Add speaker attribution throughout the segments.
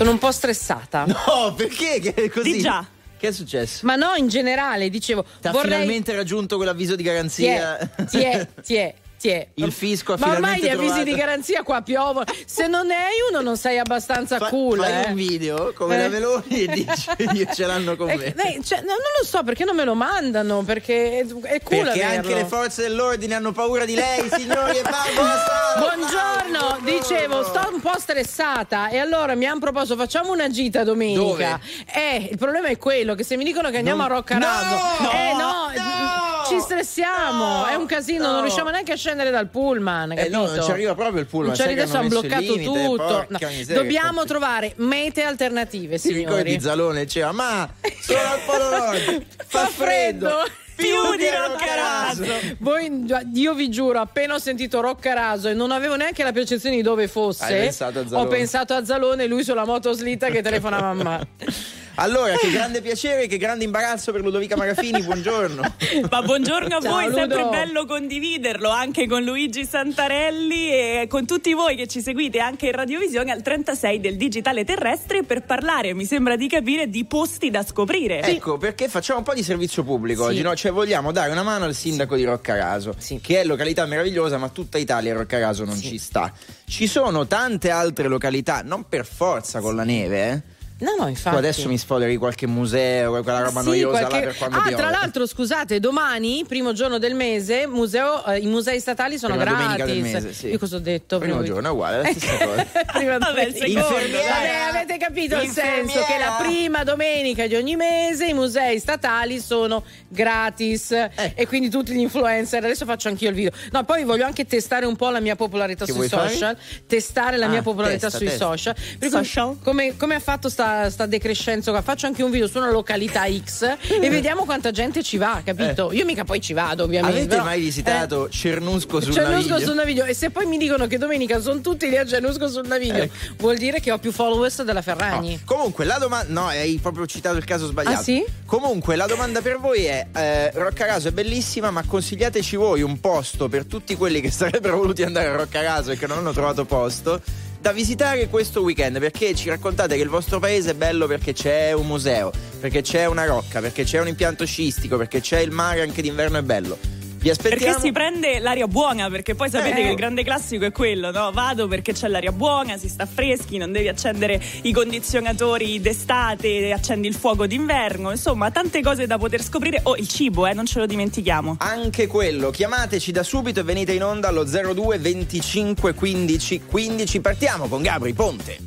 Speaker 1: Sono un po' stressata.
Speaker 2: No, perché? Che è così?
Speaker 3: Di già.
Speaker 2: Che è successo?
Speaker 1: Ma no, in generale, dicevo.
Speaker 2: Ti ha finalmente raggiunto quell'avviso di garanzia?
Speaker 1: Ti è.
Speaker 2: Il fisco ha
Speaker 1: ma ormai
Speaker 2: finalmente
Speaker 1: gli avvisi
Speaker 2: trovato.
Speaker 1: di garanzia qua piovono. Se non ne hai uno non sei abbastanza cool.
Speaker 2: Fai un video come la Meloni e dici io ce l'hanno con me.
Speaker 1: Cioè, non lo so perché non me lo mandano, perché è cool
Speaker 2: perché
Speaker 1: averlo.
Speaker 2: anche le forze dell'ordine hanno paura di lei, signori, e
Speaker 1: Buongiorno, dicevo, sto un po' stressata e allora mi hanno proposto facciamo una gita domenica. Il problema è quello che se mi dicono che andiamo a Roccaraso, ci stressiamo, è un casino, non riusciamo neanche a scendere dal pullman, capito?
Speaker 2: No, non ci arriva proprio il pullman.
Speaker 1: Adesso hanno bloccato tutto. Dobbiamo
Speaker 2: trovare
Speaker 1: trovare mete alternative,
Speaker 2: signori. Ti ricordi Zalone diceva ma sono al Polo Nord, fa freddo. Più di Roccaraso.
Speaker 1: Io vi giuro, appena ho sentito Roccaraso e non avevo neanche la percezione di dove fosse, ho pensato a Zalone e lui sulla motoslitta che telefona a mamma.
Speaker 2: Allora, che grande piacere, che grande imbarazzo per Ludovica Marafini, buongiorno.
Speaker 3: Ma buongiorno a
Speaker 1: Ciao,
Speaker 3: voi,
Speaker 1: Ludo.
Speaker 3: sempre bello condividerlo anche con Luigi Santarelli e con tutti voi che ci seguite anche in radiovisione al 36 del digitale terrestre per parlare, mi sembra di capire, di posti da scoprire.
Speaker 2: Ecco, perché facciamo un po' di servizio pubblico oggi, no? Cioè vogliamo dare una mano al sindaco di Roccaraso, che è località meravigliosa, ma tutta Italia a Roccaraso non ci sta. Ci sono tante altre località, non per forza con la neve,
Speaker 1: No, infatti.
Speaker 2: Tu adesso mi sfoderi qualche museo, quella roba noiosa là per quando piove.
Speaker 1: Tra l'altro, scusate, domani, primo giorno del mese, i musei statali sono
Speaker 2: prima
Speaker 1: gratis.
Speaker 2: Domenica del mese, sì.
Speaker 1: Io cosa ho detto?
Speaker 2: Primo giorno è uguale, la stessa cosa.
Speaker 1: Avete capito il senso che la prima domenica di ogni mese i musei statali sono gratis e quindi tutti gli influencer. Adesso faccio anch'io il video. No, poi voglio anche testare un po' la mia popolarità sui social. Testare la mia popolarità sui social. Come ha fatto sta decrescenza qua? Faccio anche un video su una località X e vediamo quanta gente ci va, capito? Io mica poi ci vado, ovviamente.
Speaker 2: Avete mai visitato Cernusco sul
Speaker 1: Naviglio? E se poi mi dicono che domenica sono tutti lì a Cernusco sul Naviglio, vuol dire che ho più followers della Ferragni.
Speaker 2: Comunque la domanda, no, hai proprio citato il caso sbagliato.
Speaker 1: Ah, sì?
Speaker 2: Comunque la domanda per voi è Roccaraso è bellissima, ma consigliateci voi un posto per tutti quelli che sarebbero voluti andare a Roccaraso e che non hanno trovato posto da visitare questo weekend, perché ci raccontate che il vostro paese è bello perché c'è un museo, perché c'è una rocca, perché c'è un impianto sciistico, perché c'è il mare anche d'inverno è bello. Vi aspettiamo.
Speaker 3: Perché si prende l'aria buona, perché poi sapete che il grande classico è quello, no? Vado perché c'è l'aria buona, si sta freschi, non devi accendere i condizionatori d'estate, accendi il fuoco d'inverno, insomma tante cose da poter scoprire. Il cibo, non ce lo dimentichiamo.
Speaker 2: Anche quello, chiamateci da subito e venite in onda allo 02 25 15 15. Partiamo con Gabri Ponte.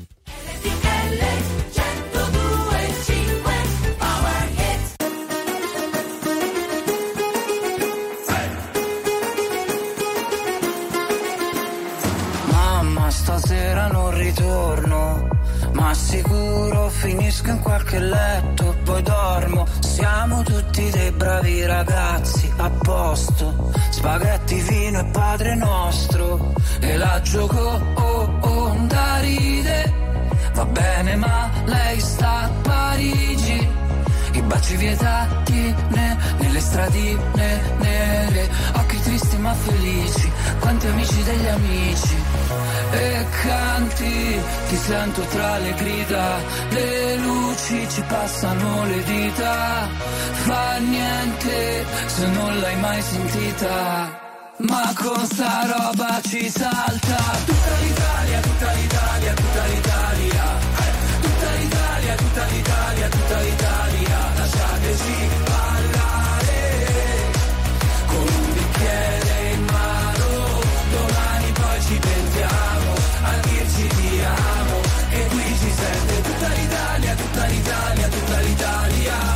Speaker 4: Stasera non ritorno, ma sicuro finisco in qualche letto e poi dormo. Siamo tutti dei bravi ragazzi, a posto, spaghetti, vino e Padre Nostro. E la gioco da ride, va bene ma lei sta a Parigi. I baci vietati nelle stradine nere, occhi tristi ma felici, quanti amici degli amici. E canti, ti sento tra le grida, le luci ci passano le dita. Fa niente se non l'hai mai sentita, ma con sta roba ci salta. Tutta l'Italia, tutta l'Italia, tutta l'Italia, tutta l'Italia, tutta l'Italia, tutta l'Italia. Lasciateci parlare con un bicchiere in mano, domani poi ci pentiamo a dirci ti amo. E qui ci sente tutta l'Italia, tutta l'Italia, tutta l'Italia.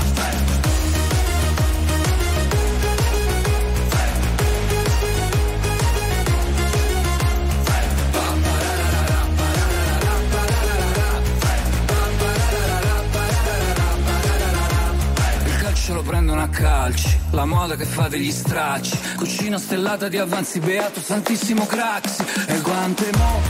Speaker 4: Ce lo prendono a calci, la moda che fa degli stracci, cucina stellata di avanzi, beato santissimo Craxi. E quante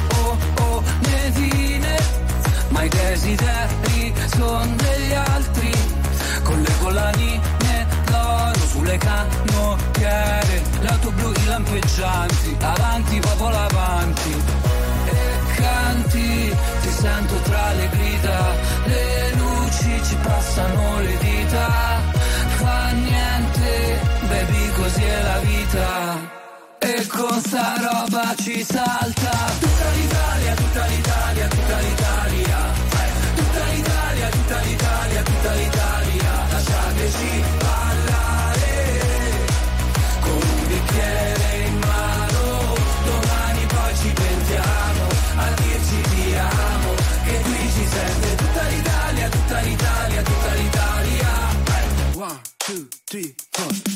Speaker 4: netine, ma i desideri son degli altri, con le collanine d'oro sulle canottiere, l'auto blu, i lampeggianti, avanti popolo avanti. E canti, ti sento tra le grida, salta, fa niente, baby, così è la vita. E con sta roba ci salta tutta l'Italia, tutta l'Italia, tutta l'Italia, tutta l'Italia, tutta l'Italia, tutta l'Italia. Lasciateci parlare con un bicchiere in mano, domani poi ci pensiamo a dirci ti amo, che qui ci serve tutta l'Italia, tutta l'Italia, tutta l'Italia. 1, 2, 3, 4.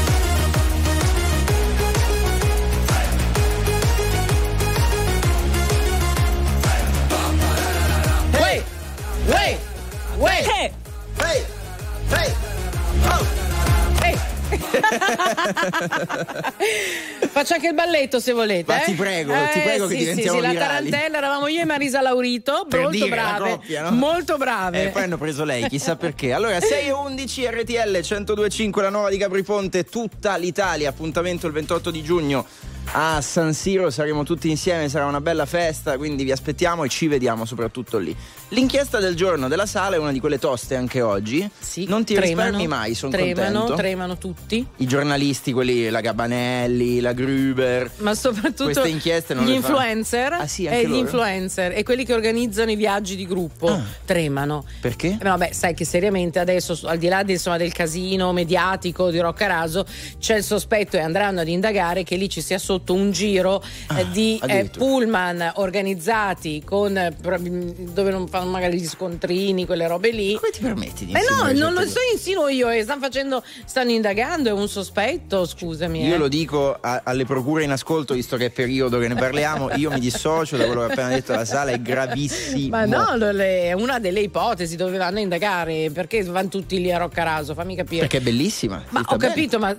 Speaker 1: Faccio anche il balletto se volete.
Speaker 2: Ma ti prego che diventiamo
Speaker 1: la
Speaker 2: virali.
Speaker 1: tarantella eravamo io e Marisa Laurito,
Speaker 2: per
Speaker 1: molto
Speaker 2: dire
Speaker 1: brave,
Speaker 2: la coppia, no?
Speaker 1: molto brave.
Speaker 2: E poi hanno preso lei, chissà perché. Allora 6:11 RTL 102.5, la nuova di Capriponte, tutta l'Italia. Appuntamento il 28 di giugno a San Siro, saremo tutti insieme, sarà una bella festa, quindi vi aspettiamo e ci vediamo soprattutto lì. L'inchiesta del giorno della sala è una di quelle toste anche oggi.
Speaker 1: Sì,
Speaker 2: non ti risparmi mai, sono contento.
Speaker 1: Tremano tutti.
Speaker 2: I giornalisti, quelli, la Gabanelli, la Gruber,
Speaker 1: ma soprattutto
Speaker 2: queste inchieste non
Speaker 1: gli
Speaker 2: le
Speaker 1: influencer
Speaker 2: e
Speaker 1: gli influencer e quelli che organizzano i viaggi di gruppo tremano.
Speaker 2: Perché?
Speaker 1: Vabbè, sai che seriamente adesso, al di là del casino mediatico di Roccaraso, c'è il sospetto, e andranno ad indagare, che lì ci sia sotto un giro di pullman organizzati con dove non fanno magari gli scontrini, quelle robe lì.
Speaker 2: Come ti permetti di
Speaker 1: no, non lo so, insinuo io, stanno indagando, è un sospetto, scusami.
Speaker 2: Io lo dico alle procure in ascolto, visto che è periodo che ne parliamo, io mi dissocio da quello che ha appena detto la sala, è gravissimo.
Speaker 1: Ma no, è una delle ipotesi dove vanno a indagare, perché vanno tutti lì a Roccaraso, fammi capire.
Speaker 2: Perché è bellissima.
Speaker 1: Ma ho capito, ma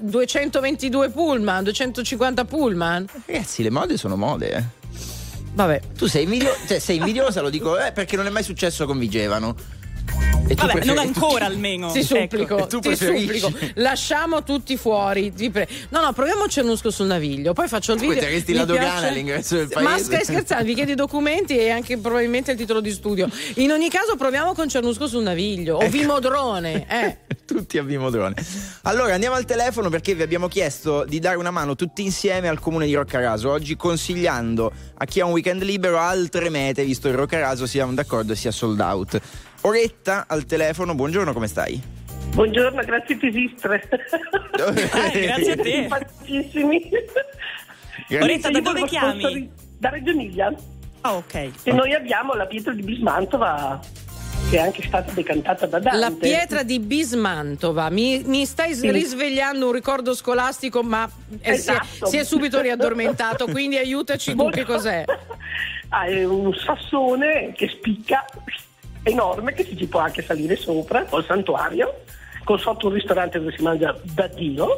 Speaker 1: 222 pullman, 250 pullman?
Speaker 2: Ragazzi, le mode sono mode,
Speaker 1: Vabbè.
Speaker 2: Tu sei invidiosa, lo dico, perché non è mai successo con Vigevano. E
Speaker 3: vabbè, non ancora almeno.
Speaker 1: Ti supplico, ti supplico. Lasciamo tutti fuori. No, proviamo Cernusco sul Naviglio. Poi faccio il video.
Speaker 2: Metteresti la dogana all'ingresso del paese.
Speaker 1: Ma stai scherzando? Vi chiedi i documenti e anche probabilmente il titolo di studio. In ogni caso, proviamo con Cernusco sul Naviglio. O Vimodrone.
Speaker 2: Tutti a Vimodrone. Allora andiamo al telefono, perché vi abbiamo chiesto di dare una mano tutti insieme al comune di Roccaraso, oggi consigliando a chi ha un weekend libero altre mete, visto che Roccaraso siamo d'accordo sia sold out. Oretta al telefono, buongiorno, come stai?
Speaker 5: Buongiorno, grazie per esistere.
Speaker 3: Grazie a te.
Speaker 5: Simpaticissimi.
Speaker 3: Oretta, da dove chiami?
Speaker 5: Da Reggio Emilia.
Speaker 3: Ah, ok.
Speaker 5: E noi abbiamo la pietra di Bismantova, che è anche stata decantata da Dante.
Speaker 1: La pietra di Bismantova, mi stai risvegliando un ricordo scolastico, ma
Speaker 5: esatto.
Speaker 1: si è subito riaddormentato, quindi aiutaci tu, che cos'è?
Speaker 5: È un sassone che spicca, enorme, che si può anche salire sopra, col santuario, con sotto un ristorante dove si mangia da Dio.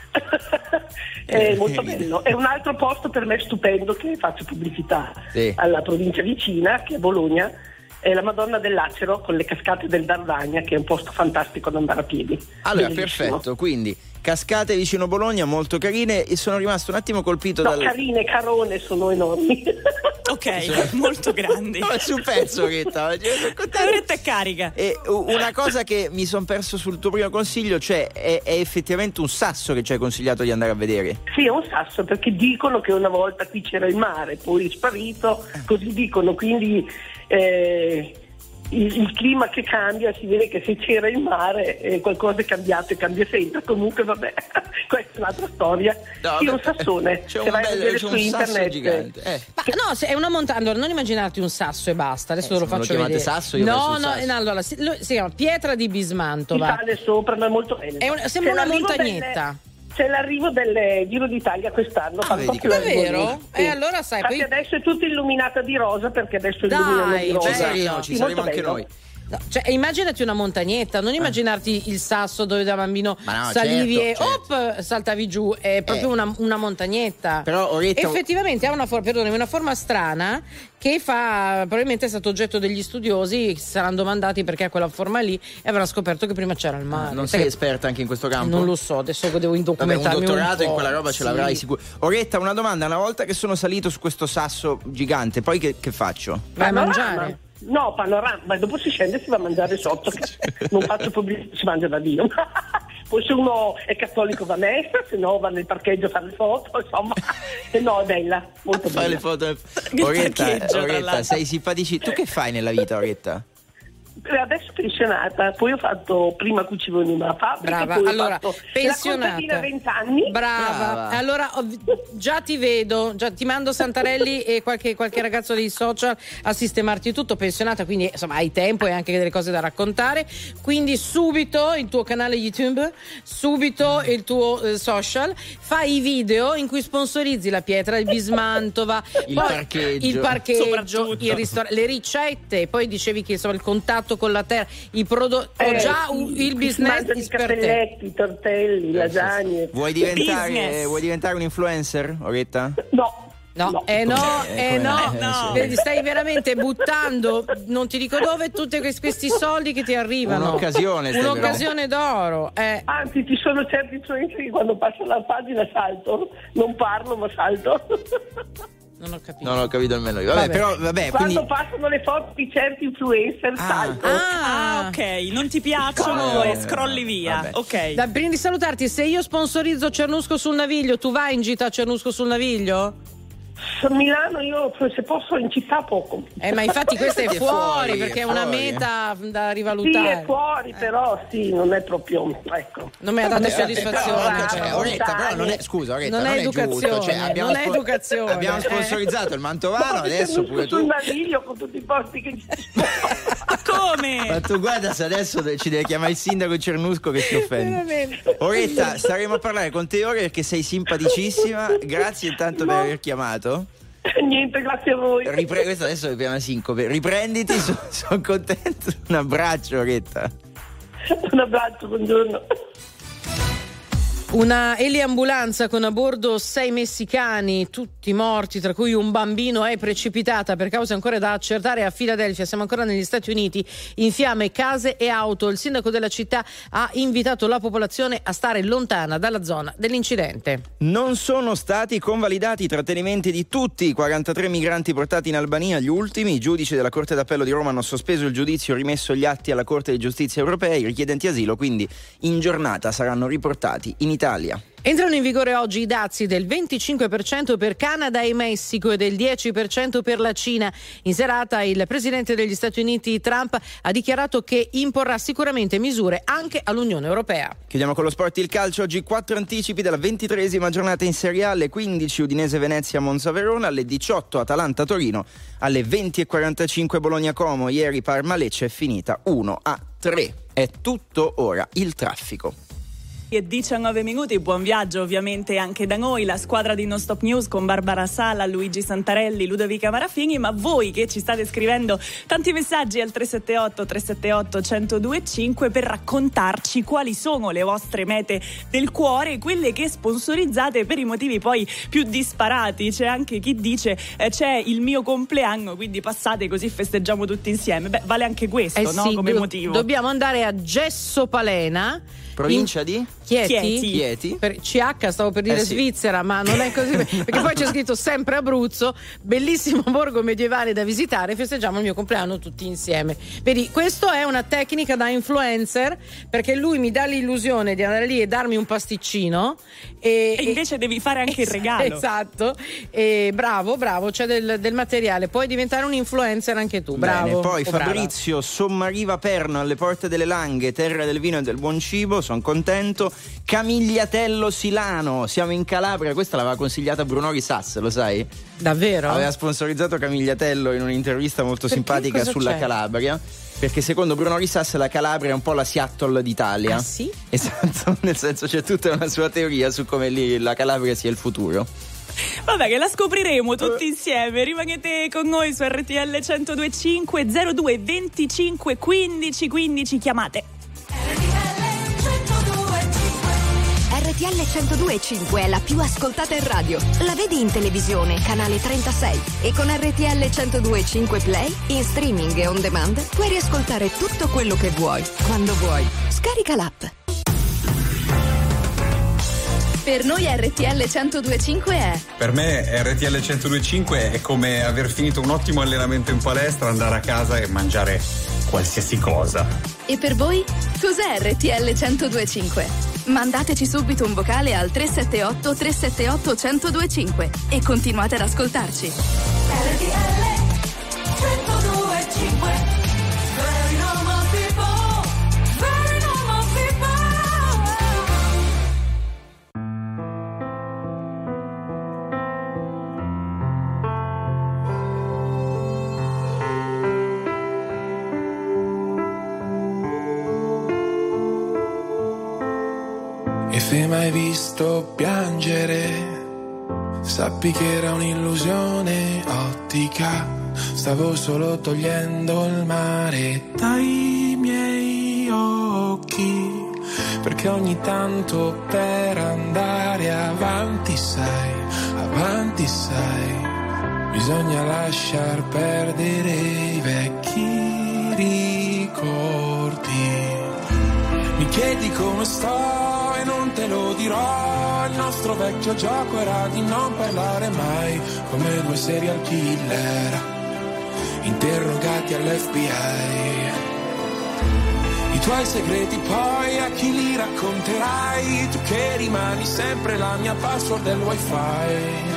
Speaker 5: È molto bello. È un altro posto per me stupendo, che faccio pubblicità alla provincia vicina, che è Bologna, è la Madonna del Lacero con le cascate del Dardagna, che è un posto fantastico da andare a piedi.
Speaker 2: Allora,
Speaker 5: bellissimo.
Speaker 2: perfetto, quindi cascate vicino Bologna, molto carine, e sono rimasto un attimo colpito
Speaker 5: carine, carone, sono enormi.
Speaker 3: Ok, molto grandi.
Speaker 2: No, è sul pezzo, Rita.
Speaker 3: Oretta è carica.
Speaker 2: E una cosa che mi sono perso sul tuo primo consiglio, cioè è effettivamente un sasso che ci hai consigliato di andare a vedere?
Speaker 5: Sì, è un sasso, perché dicono che una volta qui c'era il mare, poi è sparito, così dicono, quindi il clima che cambia, si vede che se c'era il mare qualcosa è cambiato e cambia sempre. Comunque vabbè, questa è un'altra storia. Sì, un sassone,
Speaker 2: c'è
Speaker 5: se vai a vedere su internet
Speaker 2: gigante.
Speaker 1: Ma no, è una montagna. Allora, non immaginarti un sasso e basta. Adesso te lo faccio vedere.
Speaker 2: Sasso, io
Speaker 1: allora si chiama pietra di Bismantova.
Speaker 5: Si sale sopra, ma è molto bello.
Speaker 1: Sembra una montagnetta.
Speaker 5: C'è l'arrivo del Giro d'Italia quest'ano.
Speaker 1: Davvero? Allora sai,
Speaker 5: poi adesso è tutta illuminata di rosa, perché adesso illuminano di rosa.
Speaker 2: Ci saremo anche noi.
Speaker 1: No, cioè, immaginati una montagnetta, non immaginarti il sasso dove da bambino salivi
Speaker 2: certo.
Speaker 1: Saltavi giù, è proprio una montagnetta.
Speaker 2: Però Oretta,
Speaker 1: effettivamente ha una forma strana, che probabilmente è stato oggetto degli studiosi, si saranno domandati perché ha quella forma lì, e avrà scoperto che prima c'era il mare.
Speaker 2: Non sei esperta anche in questo campo?
Speaker 1: Non lo so, adesso devo indocumentarmi.
Speaker 2: Un dottorato in quella roba ce l'avrai sicuro. Oretta, una domanda: una volta che sono salito su questo sasso gigante, poi che faccio?
Speaker 1: Vai a mangiare.
Speaker 5: No, panorama, ma dopo si scende e si va a mangiare sotto. Non faccio pubblicità, si mangia da Dio. Poi se uno è cattolico va a messa, se no va nel parcheggio a fare le foto, insomma. Se no è bella, molto bella.
Speaker 2: Fai le foto. Oretta, sei simpaticissima. Tu che fai nella vita, Oretta?
Speaker 5: Adesso pensionata, poi ho fatto, prima cucivo in una fabbrica.
Speaker 1: Brava,
Speaker 5: poi
Speaker 1: allora,
Speaker 5: ho fatto
Speaker 1: pensionata.
Speaker 5: la contadina 20 anni.
Speaker 1: Brava. Allora già ti vedo, già ti mando Santarelli e qualche ragazzo dei social a sistemarti tutto. Pensionata, quindi insomma hai tempo e anche delle cose da raccontare, quindi subito il tuo canale YouTube, subito il tuo social, fai i video in cui sponsorizzi la pietra di Bismantova,
Speaker 2: il
Speaker 1: parcheggio, il ristorante, le ricette, poi dicevi che insomma il contatto con la terra, i prodotti, già il business
Speaker 5: i cappelletti, i tortelli, lasagne.
Speaker 2: Vuoi diventare un influencer, Oretta?
Speaker 5: No.
Speaker 1: No. Vedi, stai veramente buttando, non ti dico dove, tutti questi soldi che ti arrivano. Un'occasione d'oro.
Speaker 5: Anzi, ci sono certi influencer che quando passo la pagina salto, non parlo ma salto.
Speaker 1: Non ho capito.
Speaker 2: Non ho capito nemmeno io. Vabbè,
Speaker 5: quando passano le foto di certi influencer salto.
Speaker 3: Ok, non ti piacciono e scrolli via.
Speaker 2: Vabbè.
Speaker 3: Ok.
Speaker 1: Prima di salutarti, se io sponsorizzo Cernusco sul Naviglio, tu vai in gita a Cernusco sul Naviglio?
Speaker 5: A Milano io se posso in città poco.
Speaker 1: Ma infatti questa è fuori perché è una meta da rivalutare.
Speaker 5: Sì, è fuori, però sì, non è proprio, ecco.
Speaker 1: Non mi ha dato soddisfazione.
Speaker 2: Oretta, però non è, scusa, Oretta, non è
Speaker 1: educazione,
Speaker 2: giusto.
Speaker 1: non è educazione.
Speaker 2: Abbiamo sponsorizzato il Mantovano, adesso pure tu.
Speaker 5: Sul Naviglio con tutti i posti che ci sono.
Speaker 3: Come?
Speaker 2: Ma tu guarda se adesso ci deve chiamare il sindaco Cernusco che si offende. Oretta, staremo a parlare con te ora perché sei simpaticissima. Grazie intanto per aver chiamato.
Speaker 5: Niente, grazie a voi.
Speaker 2: Questo adesso è una sincope. Riprenditi, sono contento. Un abbraccio, Oretta.
Speaker 5: Un abbraccio, buongiorno.
Speaker 1: Una eliambulanza con a bordo 6 messicani, tutti morti, tra cui un bambino, è precipitata per cause ancora da accertare a Filadelfia. Siamo ancora negli Stati Uniti. In fiamme case e auto. Il sindaco della città ha invitato la popolazione a stare lontana dalla zona dell'incidente.
Speaker 2: Non sono stati convalidati i trattenimenti di tutti i 43 migranti portati in Albania. Gli ultimi, i giudici della Corte d'Appello di Roma hanno sospeso il giudizio e rimesso gli atti alla Corte di Giustizia europea. I richiedenti asilo quindi in giornata saranno riportati in Italia.
Speaker 1: Entrano in vigore oggi i dazi del 25% per Canada e Messico e del 10% per la Cina. In serata il presidente degli Stati Uniti Trump ha dichiarato che imporrà sicuramente misure anche all'Unione Europea.
Speaker 2: Chiudiamo con lo sport, il calcio. Oggi 4 anticipi della 23esima giornata in Serie A. Alle 15 Udinese Venezia Monza Verona, alle 18 Atalanta Torino, alle 20:45 Bologna Como. Ieri Parma Lecce è finita 1-3. È tutto ora il traffico.
Speaker 3: E 19 minuti, buon viaggio ovviamente anche da noi, la squadra di Non Stop News con Barbara Sala, Luigi Santarelli, Ludovica Marafini, ma voi che ci state scrivendo tanti messaggi al 378-378-1025 per raccontarci quali sono le vostre mete del cuore, quelle che sponsorizzate per i motivi poi più disparati. C'è anche chi dice c'è il mio compleanno, quindi passate così festeggiamo tutti insieme. Beh, vale anche questo, no?
Speaker 1: Sì,
Speaker 3: come motivo.
Speaker 1: Dobbiamo andare a Gesso Palena,
Speaker 2: provincia di
Speaker 1: Chieti. Per CH stavo per dire Svizzera, ma non è così, perché poi c'è scritto sempre Abruzzo. Bellissimo borgo medievale da visitare, festeggiamo il mio compleanno tutti insieme. Vedi, questo è una tecnica da influencer, perché lui mi dà l'illusione di andare lì e darmi un pasticcino e
Speaker 3: invece devi fare anche il regalo.
Speaker 1: Esatto. E bravo, c'è del materiale, puoi diventare un influencer anche tu. Bravo.
Speaker 2: Bene, poi Fabrizio Sommariva Perno, alle porte delle Langhe, terra del vino e del buon cibo, sono contento. Camigliatello Silano, siamo in Calabria, questa l'aveva consigliata Bruno Risas, lo sai?
Speaker 1: Davvero?
Speaker 2: Aveva sponsorizzato Camigliatello in un'intervista molto simpatica sulla Calabria, perché secondo Bruno Risas la Calabria è un po' la Seattle d'Italia.
Speaker 1: Ah sì?
Speaker 2: Esatto, nel senso c'è tutta una sua teoria su come lì la Calabria sia il futuro.
Speaker 3: Vabbè, che la scopriremo tutti insieme. Rimanete con noi su RTL 102.5 02 25 15 15, chiamate.
Speaker 6: RTL 102.5 è la più ascoltata in radio. La vedi in televisione, canale 36. E con RTL 102.5 Play, in streaming e on demand, puoi riascoltare tutto quello che vuoi, quando vuoi. Scarica l'app.
Speaker 7: Per noi RTL 102.5 è...
Speaker 8: Per me RTL 102.5 è come aver finito un ottimo allenamento in palestra, andare a casa e mangiare qualsiasi cosa.
Speaker 7: E per voi? Cos'è RTL 102.5? Mandateci subito un vocale al 378 378 1025 e continuate ad ascoltarci. RTL 102.5.
Speaker 9: E se mai visto piangere, sappi che era un'illusione ottica. Stavo solo togliendo il mare dai miei occhi, perché ogni tanto per andare avanti sai, bisogna lasciar perdere i vecchi ricordi. Mi chiedi come sto e non te lo dirò, il nostro vecchio gioco era di non parlare mai, come due serial killer interrogati all'FBI. I tuoi segreti poi a chi li racconterai, tu che rimani sempre la mia password del wifi,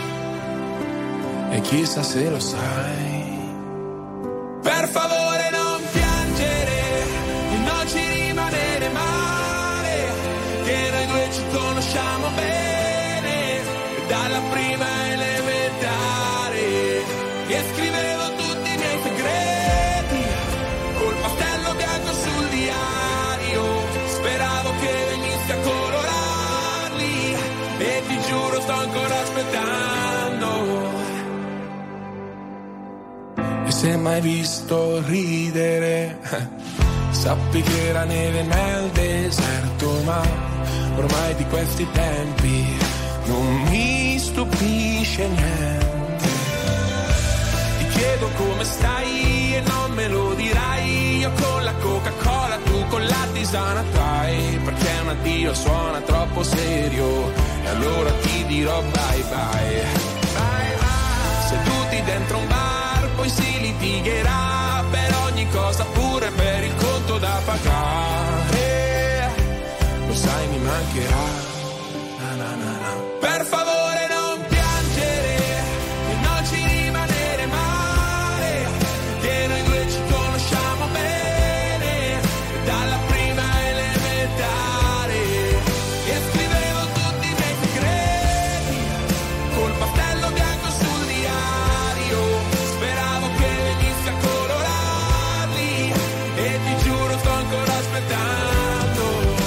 Speaker 9: e chissà se lo sai. Per favore non piangere e non ci rimanere male, che noi due ci conosciamo bene dalla prima elementare, e scrivevo tutti i miei segreti col pastello bianco sul diario, speravo che venissi a colorarli e ti giuro sto ancora aspettando. E se mai visto ridere, sappi che era neve nel deserto, ma ormai di questi tempi non mi stupisce niente. Ti chiedo come stai e non me lo dirai, io con la Coca-Cola, tu con la tisana trai, perché un addio suona troppo serio e allora ti dirò bye bye. Bye bye. Seduti dentro un bar poi si litigherà per ogni cosa, pure per il conto da pagare, lo sai mi mancherà. Na, na, na, na. Per favore non piangere e non ci rimanere male, che noi due ci conosciamo bene dalla prima elementare, e scrivevo tutti i miei segreti col pastello bianco sul diario, speravo che venissi a colorarli e ti giuro sto ancora aspettando.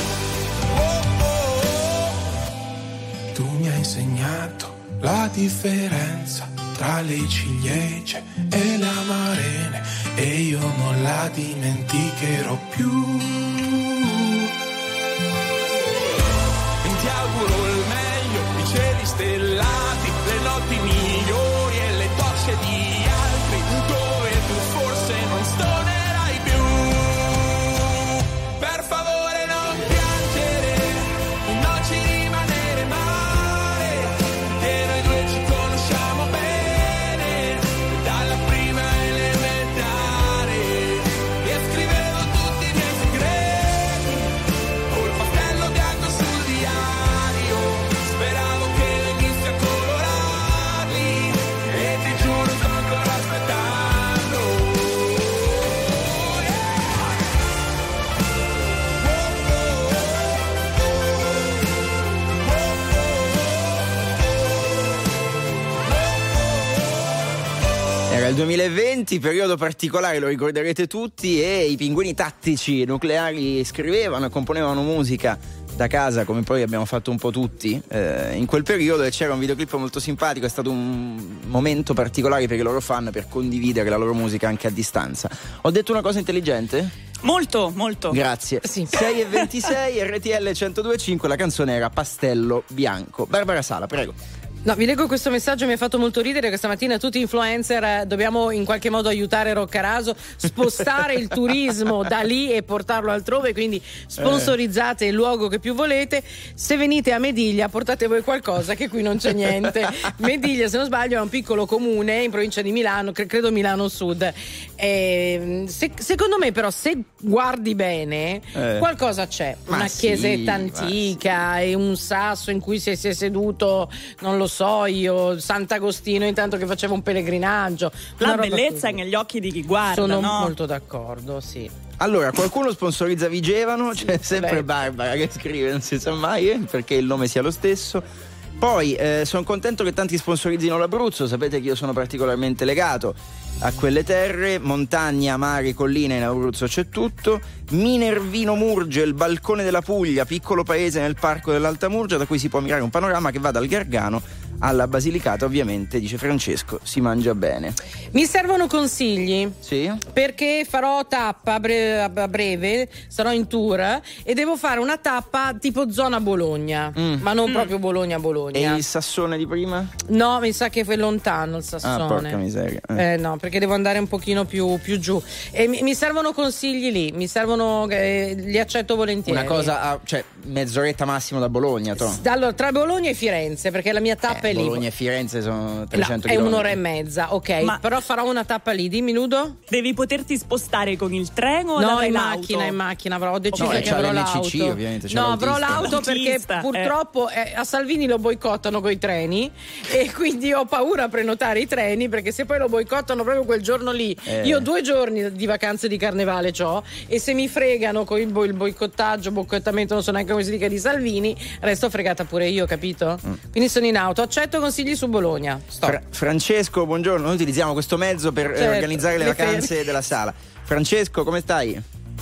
Speaker 9: Tu mi hai insegnato la differenza tra le ciliegie e le amarene e io non la dimenticherò più. E ti auguro il meglio, i cieli stellati, le notti migliori e le docce di altri, dove tu forse non stonerai più. Per favore non piangere e non ci rimanere male, che noi due ci conosciamo bene dalla prima elementare, e scrivevo tutti i miei segreti col pastello bianco sul diario, speravo che venissi a colorarli e ti giuro sto ancora aspettando.
Speaker 2: Era il 2020, periodo particolare, lo ricorderete tutti, e i Pinguini Tattici Nucleari scrivevano e componevano musica da casa, come poi abbiamo fatto un po' tutti in quel periodo, e c'era un videoclip molto simpatico. È stato un momento particolare per i loro fan, per condividere la loro musica anche a distanza. Ho detto una cosa intelligente?
Speaker 3: Molto, molto.
Speaker 2: Grazie.
Speaker 1: Sì.
Speaker 2: 6:26 RTL 102.5, la canzone era Pastello Bianco. Barbara Sala, prego.
Speaker 1: No, vi leggo questo messaggio, mi ha fatto molto ridere. Questa mattina tutti influencer dobbiamo in qualche modo aiutare Roccaraso, spostare il turismo da lì e portarlo altrove, quindi sponsorizzate il luogo che più volete. Se venite a Mediglia portate voi qualcosa, che qui non c'è niente. Mediglia, se non sbaglio, è un piccolo comune in provincia di Milano, credo Milano Sud. Secondo me però, se guardi bene, qualcosa c'è. Una chiesetta antica e un sasso in cui si è seduto, non lo so io, Sant'Agostino intanto che faceva un pellegrinaggio.
Speaker 3: La bellezza è negli occhi di chi guarda.
Speaker 1: Sono
Speaker 3: no?
Speaker 1: molto d'accordo, sì.
Speaker 2: Allora, qualcuno sponsorizza Vigevano, c'è sempre Barbara che scrive, non si sa mai perché il nome sia lo stesso. Poi sono contento che tanti sponsorizzino l'Abruzzo, sapete che io sono particolarmente legato a quelle terre, montagna, mare, colline, in Abruzzo c'è tutto. Minervino Murge, il balcone della Puglia, piccolo paese nel parco dell'Alta Murgia, da cui si può ammirare un panorama che va dal Gargano alla Basilicata. Ovviamente, dice Francesco, si mangia bene.
Speaker 1: Mi servono consigli,
Speaker 2: sì?
Speaker 1: Perché farò tappa a breve, sarò in tour e devo fare una tappa tipo zona Bologna, ma non proprio Bologna.
Speaker 2: E il Sassone di prima?
Speaker 1: No, mi sa che è lontano il Sassone.
Speaker 2: Ah, porca miseria.
Speaker 1: No, perché devo andare un pochino più giù e mi servono consigli lì, mi servono, li accetto volentieri.
Speaker 2: Una cosa, cioè mezz'oretta massimo da Bologna,
Speaker 1: Allora, tra Bologna e Firenze, perché la mia tappa è lì.
Speaker 2: Bologna e Firenze sono 300
Speaker 1: è
Speaker 2: km.
Speaker 1: un'ora e mezza, ok, però farò una tappa lì. Dimmi, Ludo.
Speaker 3: Devi poterti spostare con il treno o
Speaker 1: no,
Speaker 3: in
Speaker 1: macchina ho deciso che
Speaker 2: c'è
Speaker 1: avrò
Speaker 2: l'NCC,
Speaker 1: l'auto.
Speaker 2: ovviamente, c'è
Speaker 1: no, avrò l'auto perché
Speaker 3: L'autista,
Speaker 1: purtroppo a Salvini lo boicottano coi treni e quindi ho paura a prenotare i treni, perché se poi lo boicottano proprio quel giorno lì, io 2 giorni di vacanze di carnevale c'ho, e se mi fregano con il boicottamento, non so neanche come si dica, di Salvini, resto fregata pure io, capito? Quindi sono in auto, accetto consigli su Bologna.
Speaker 2: Francesco, buongiorno, noi utilizziamo questo mezzo per organizzare le vacanze della sala. Francesco, come stai?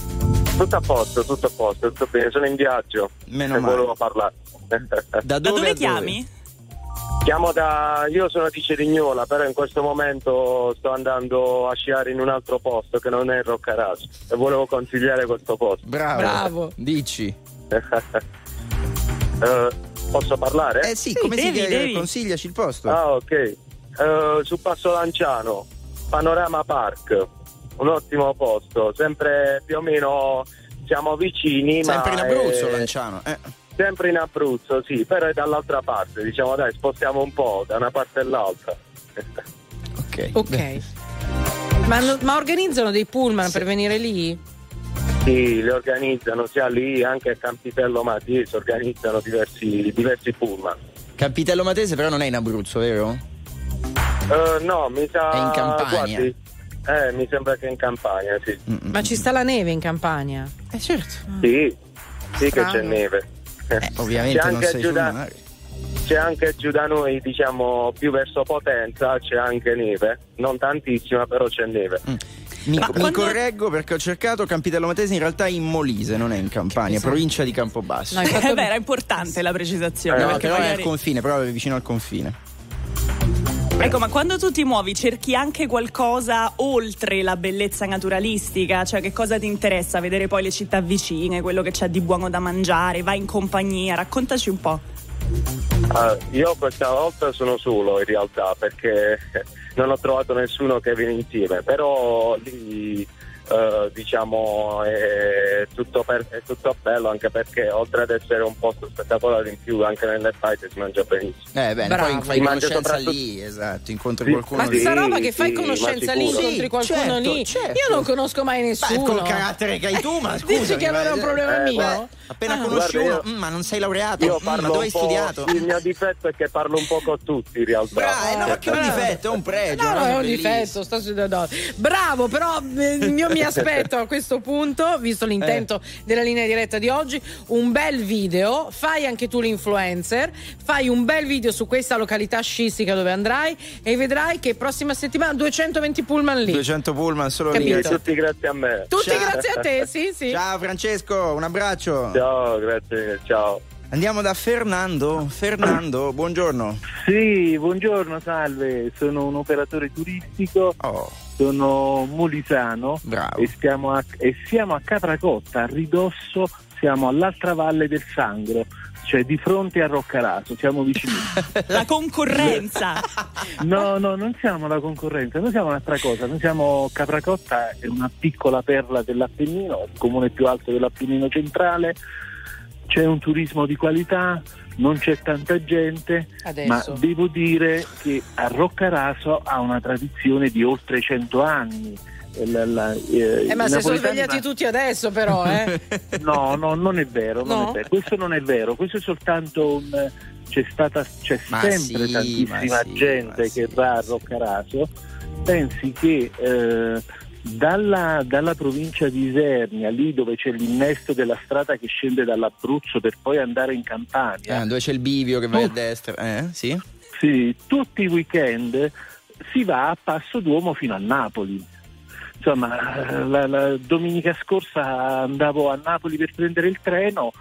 Speaker 10: Tutto a posto, tutto bene, sono in viaggio.
Speaker 2: Meno male.
Speaker 10: Volevo parlare.
Speaker 2: Da dove
Speaker 3: chiami?
Speaker 10: Chiamo io sono di Cerignola, però in questo momento sto andando a sciare in un altro posto che non è Roccaraso e volevo consigliare questo posto.
Speaker 2: Bravo. Dici.
Speaker 10: Posso parlare?
Speaker 2: Sì, come devi. Consigliaci il posto.
Speaker 10: Ah, ok. Su Passo Lanciano, Panorama Park, un ottimo posto, sempre più o meno siamo vicini.
Speaker 2: Sempre in Abruzzo, Lanciano.
Speaker 10: Sempre in Abruzzo, sì, però è dall'altra parte, diciamo, dai, spostiamo un po' da una parte all'altra.
Speaker 1: Ok. Ma organizzano dei pullman per venire lì?
Speaker 10: Sì, li organizzano sia lì, anche a Campitello Matese organizzano diversi pullman.
Speaker 2: Campitello Matese però non è in Abruzzo, vero?
Speaker 10: No, mi sa...
Speaker 2: È in Campania.
Speaker 10: Guardi, mi sembra che è in Campania, sì.
Speaker 1: Ma ci sta la neve in Campania?
Speaker 2: Certo.
Speaker 10: Sì, che c'è neve.
Speaker 2: Ovviamente non sei sul mare.
Speaker 10: C'è anche giù da noi, diciamo, più verso Potenza, c'è anche neve. Non tantissima, però c'è neve.
Speaker 2: Mi correggo perché ho cercato, Campitello Matese in realtà è in Molise, non è in Campania, provincia di Campobasso.
Speaker 3: No, era importante la precisazione.
Speaker 2: No, però è al confine, però è vicino al confine.
Speaker 3: Ecco, ma quando tu ti muovi cerchi anche qualcosa oltre la bellezza naturalistica? Cioè, che cosa ti interessa? Vedere poi le città vicine, quello che c'è di buono da mangiare, vai in compagnia, raccontaci un po'.
Speaker 10: Io questa volta sono solo in realtà, perché non ho trovato nessuno che viene insieme, però lì diciamo è tutto bello, anche perché oltre ad essere un posto spettacolare, in più anche nelle paese si mangia benissimo.
Speaker 2: Bene, poi fai conoscenza lì, esatto, incontri qualcuno.
Speaker 1: Ma questa roba che fai conoscenza lì, incontri qualcuno lì. Certo. Io non conosco mai nessuno.
Speaker 2: Col carattere che hai tu, ma scusa.
Speaker 1: Dici che allora è un problema mio?
Speaker 2: Appena conosci uno, ma non sei laureato, ma dove hai studiato?
Speaker 10: Il mio difetto è che parlo un po' con tutti in realtà.
Speaker 2: No, ma che un difetto, è un pregio.
Speaker 1: No, è un difetto, bravo, però io mi aspetto a questo punto, visto l'intento della linea diretta di oggi, un bel video. Fai anche tu l'influencer, fai un bel video su questa località sciistica dove andrai e vedrai che prossima settimana 220 pullman lì.
Speaker 2: 200 pullman solo
Speaker 1: Capito?
Speaker 2: lì.
Speaker 10: Tutti grazie a me.
Speaker 1: Tutti grazie a te, sì.
Speaker 2: Ciao Francesco, un abbraccio.
Speaker 10: Ciao, grazie, ciao.
Speaker 2: Andiamo da Fernando. Fernando, buongiorno.
Speaker 11: Sì, buongiorno, salve. Sono un operatore turistico. Sono molisano.
Speaker 2: Bravo.
Speaker 11: E siamo a Capracotta, a ridosso, siamo all'altra valle del Sangro, cioè di fronte a Roccaraso, siamo vicini.
Speaker 3: La concorrenza.
Speaker 11: No, non siamo la concorrenza, noi siamo un'altra cosa, noi siamo Capracotta, è una piccola perla dell'Appennino, il comune più alto dell'Appennino centrale, c'è un turismo di qualità, non c'è tanta gente, ma devo dire che a Roccaraso ha una tradizione di oltre 100 anni.
Speaker 1: Ma se sono svegliati tutti adesso però
Speaker 11: No, non è vero, non è vero. Questo non è vero, questo è soltanto c'è sempre tantissima gente che va a Roccaraso. Pensi che dalla provincia di Isernia, lì dove c'è l'innesto della strada che scende dall'Abruzzo per poi andare in Campania,
Speaker 2: dove c'è il bivio che vai a destra, sì,
Speaker 11: tutti i weekend si va a Passo d'Uomo fino a Napoli. Insomma, la domenica scorsa andavo a Napoli per prendere il treno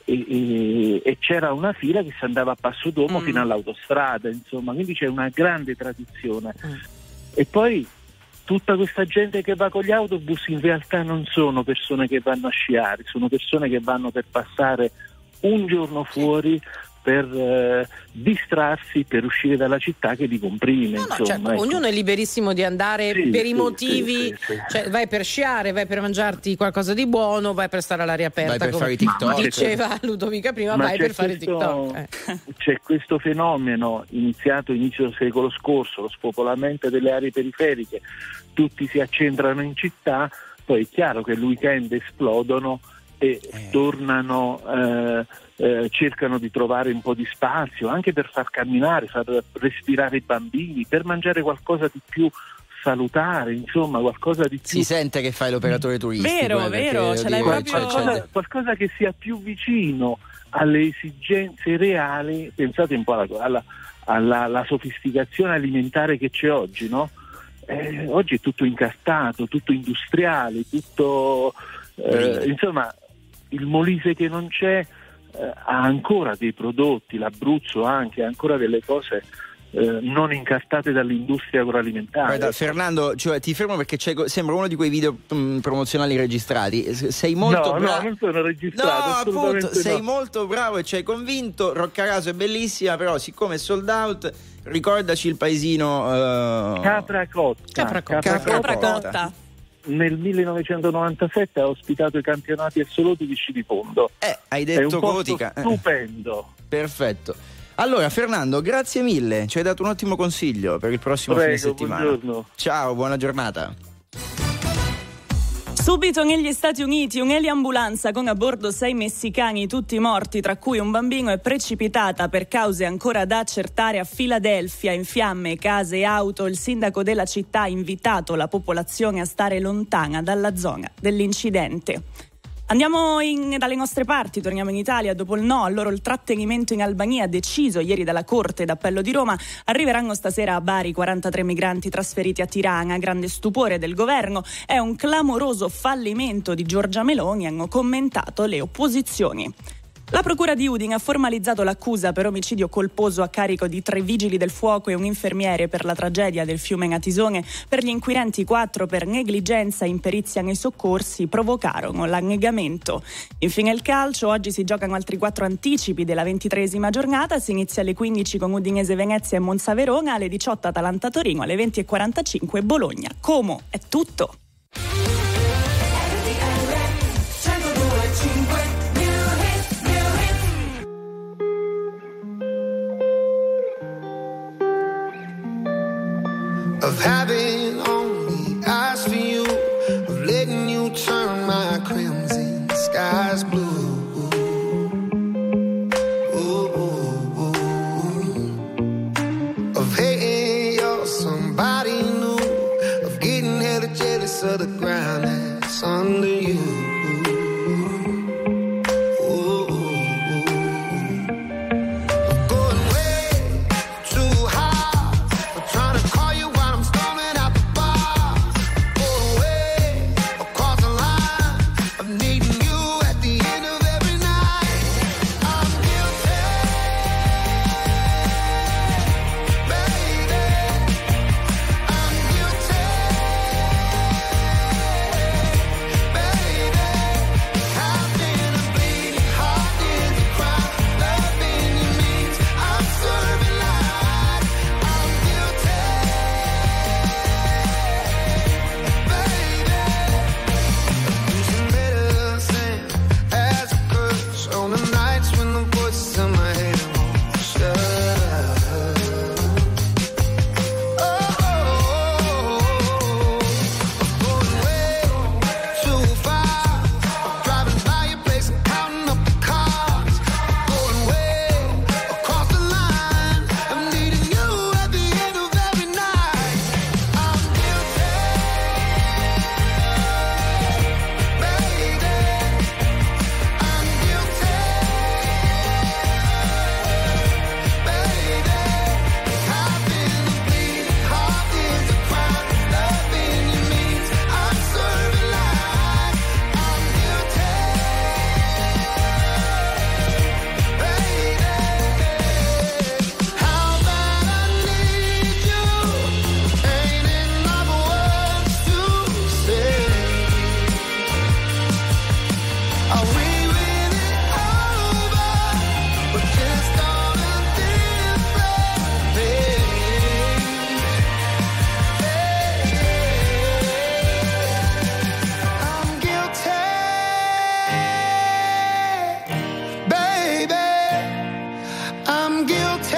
Speaker 11: e c'era una fila che si andava a Passo d'Uomo fino all'autostrada, insomma, quindi c'è una grande tradizione. E poi tutta questa gente che va con gli autobus in realtà non sono persone che vanno a sciare, sono persone che vanno per passare un giorno fuori, per distrarsi, per uscire dalla città che li comprime.
Speaker 1: Certo, ecco. Ognuno è liberissimo di andare per i motivi, cioè vai per sciare, vai per mangiarti qualcosa di buono, vai per stare all'aria aperta,
Speaker 2: vai per fare TikTok,
Speaker 1: diceva Ludovica prima, vai per fare TikTok.
Speaker 11: C'è questo fenomeno iniziato inizio del secolo scorso, lo spopolamento delle aree periferiche, tutti si accentrano in città, poi è chiaro che il weekend esplodono e tornano, cercano di trovare un po' di spazio anche per far camminare, far respirare i bambini, per mangiare qualcosa di più salutare, insomma qualcosa di più.
Speaker 2: Si sente che fai l'operatore turistico.
Speaker 3: Vero, ce l'hai proprio.
Speaker 11: Qualcosa che sia più vicino alle esigenze reali. Pensate un po' alla sofisticazione alimentare che c'è oggi, no? Oggi è tutto incartato, tutto industriale, tutto insomma, il Molise che non c'è ha ancora dei prodotti, l'Abruzzo anche, ha ancora delle cose non incartate dall'industria agroalimentare.
Speaker 2: Guarda, Fernando, cioè, ti fermo perché sembra uno di quei video promozionali registrati. Sei molto bravo.
Speaker 11: No, non sono registrato.
Speaker 2: No, appunto, sei molto bravo e ci hai convinto. Roccaraso è bellissima, però siccome è sold out, ricordaci il paesino
Speaker 11: Capracotta. Nel 1997 ha ospitato i campionati assoluti di sci di fondo.
Speaker 2: Hai detto Gotica.
Speaker 11: Stupendo.
Speaker 2: Perfetto. Allora Fernando, grazie mille, ci hai dato un ottimo consiglio per il prossimo fine settimana.
Speaker 11: Buongiorno.
Speaker 2: Ciao, buona giornata.
Speaker 3: Subito negli Stati Uniti un'eliambulanza con a bordo 6 messicani, tutti morti, tra cui un bambino, è precipitata per cause ancora da accertare a Filadelfia, in fiamme case e auto. Il sindaco della città ha invitato la popolazione a stare lontana dalla zona dell'incidente. Andiamo dalle nostre parti, torniamo in Italia. Dopo il no al loro trattenimento in Albania deciso ieri dalla Corte d'Appello di Roma, arriveranno stasera a Bari 43 migranti trasferiti a Tirana. Grande stupore del governo, è un clamoroso fallimento di Giorgia Meloni, hanno commentato le opposizioni. La procura di Udine ha formalizzato l'accusa per omicidio colposo a carico di 3 vigili del fuoco e un infermiere per la tragedia del fiume Natisone. Per gli inquirenti 4 per negligenza e imperizia nei soccorsi provocarono l'annegamento. Infine il calcio, oggi si giocano altri 4 anticipi della 23esima giornata, si inizia alle 15 con Udinese Venezia e Monza Verona, alle 18 Atalanta Torino, alle 20:45 Bologna. Como, è tutto.
Speaker 12: Of having only eyes for you, of letting you turn my crimson skies blue. Of hating you're somebody new, of getting hella jealous of the ground that's under you. Going way too high for trying to call you while I'm storming out the bar. I'm guilty.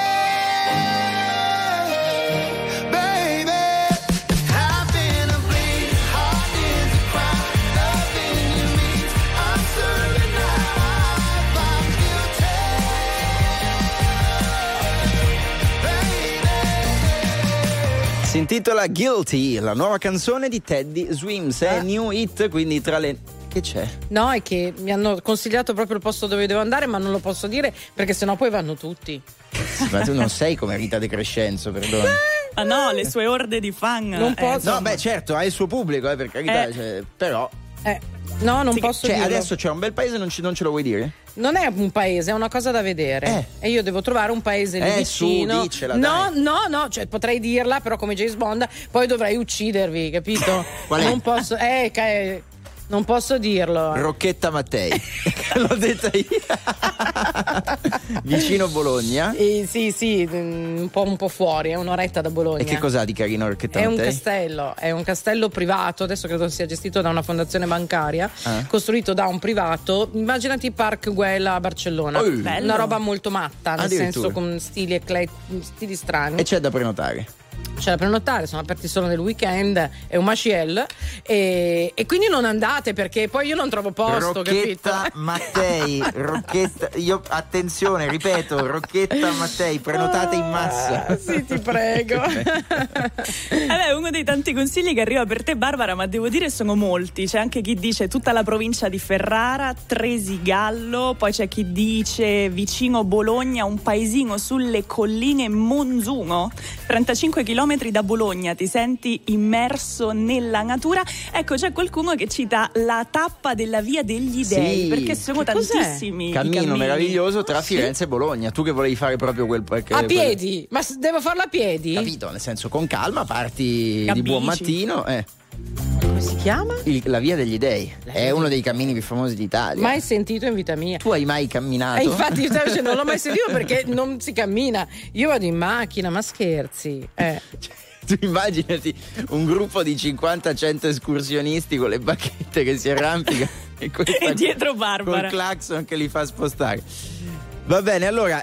Speaker 2: Si intitola Guilty, la nuova canzone di Teddy Swims, è new hit, quindi tra le... Che c'è?
Speaker 1: No, è che mi hanno consigliato proprio il posto dove devo andare, ma non lo posso dire perché sennò poi vanno tutti.
Speaker 2: Ma tu non sei come Rita De Crescenzo, perdona.
Speaker 3: Ah no, le sue orde di fan.
Speaker 1: Non posso.
Speaker 2: No, beh, certo, ha il suo pubblico, per carità, cioè, però...
Speaker 1: No, non posso dirlo.
Speaker 2: Adesso c'è un bel paese, non ce lo vuoi dire?
Speaker 1: Non è un paese, è una cosa da vedere. E io devo trovare un paese lì vicino.
Speaker 2: Su, dicela,
Speaker 1: no,
Speaker 2: dai.
Speaker 1: no, cioè potrei dirla, però come James Bond, poi dovrei uccidervi, capito?
Speaker 2: Qual è?
Speaker 1: Non posso. Non posso dirlo.
Speaker 2: Rocchetta Mattei. L'ho detta io. Vicino Bologna?
Speaker 1: Sì, un po' fuori, è un'oretta da Bologna.
Speaker 2: E che cos'ha di carino Rocchetta Mattei?
Speaker 1: È un castello privato, adesso credo sia gestito da una fondazione bancaria, costruito da un privato. Immaginati Park Güell a Barcellona. Una roba molto matta, nel senso con stili strani.
Speaker 2: E c'è da prenotare?
Speaker 1: C'è da prenotare, sono aperti solo nel weekend, è un maciel e quindi non andate perché poi io non trovo posto.
Speaker 2: Rocchetta
Speaker 1: capito?
Speaker 2: Mattei, attenzione, ripeto, Rocchetta Mattei, prenotate in massa.
Speaker 1: Sì, ti prego.
Speaker 3: Vabbè, uno dei tanti consigli che arriva per te, Barbara, ma devo dire sono molti. C'è anche chi dice tutta la provincia di Ferrara, Tresigallo, poi c'è chi dice vicino Bologna, un paesino sulle colline Monzuno, 35 chilometri da Bologna, ti senti immerso nella natura. Ecco, c'è qualcuno che cita la tappa della Via degli Dei, perché sono tantissimi
Speaker 2: cammino meraviglioso tra Firenze e Bologna. Tu che volevi fare proprio quel
Speaker 1: a piedi? Ma devo farlo a piedi?
Speaker 2: Capito, nel senso con calma, parti di buon mattino.
Speaker 1: Come si chiama?
Speaker 2: La Via degli Dei. È uno dei cammini più famosi d'Italia.
Speaker 1: Mai sentito in vita mia.
Speaker 2: Tu hai mai camminato?
Speaker 1: Infatti io stavo dicendo, non l'ho mai sentito perché non si cammina. Io vado in macchina, ma scherzi.
Speaker 2: Tu immaginati un gruppo di 50-100 escursionisti con le bacchette che si arrampicano e
Speaker 3: dietro Barbara
Speaker 2: col clacson che li fa spostare. Va bene, allora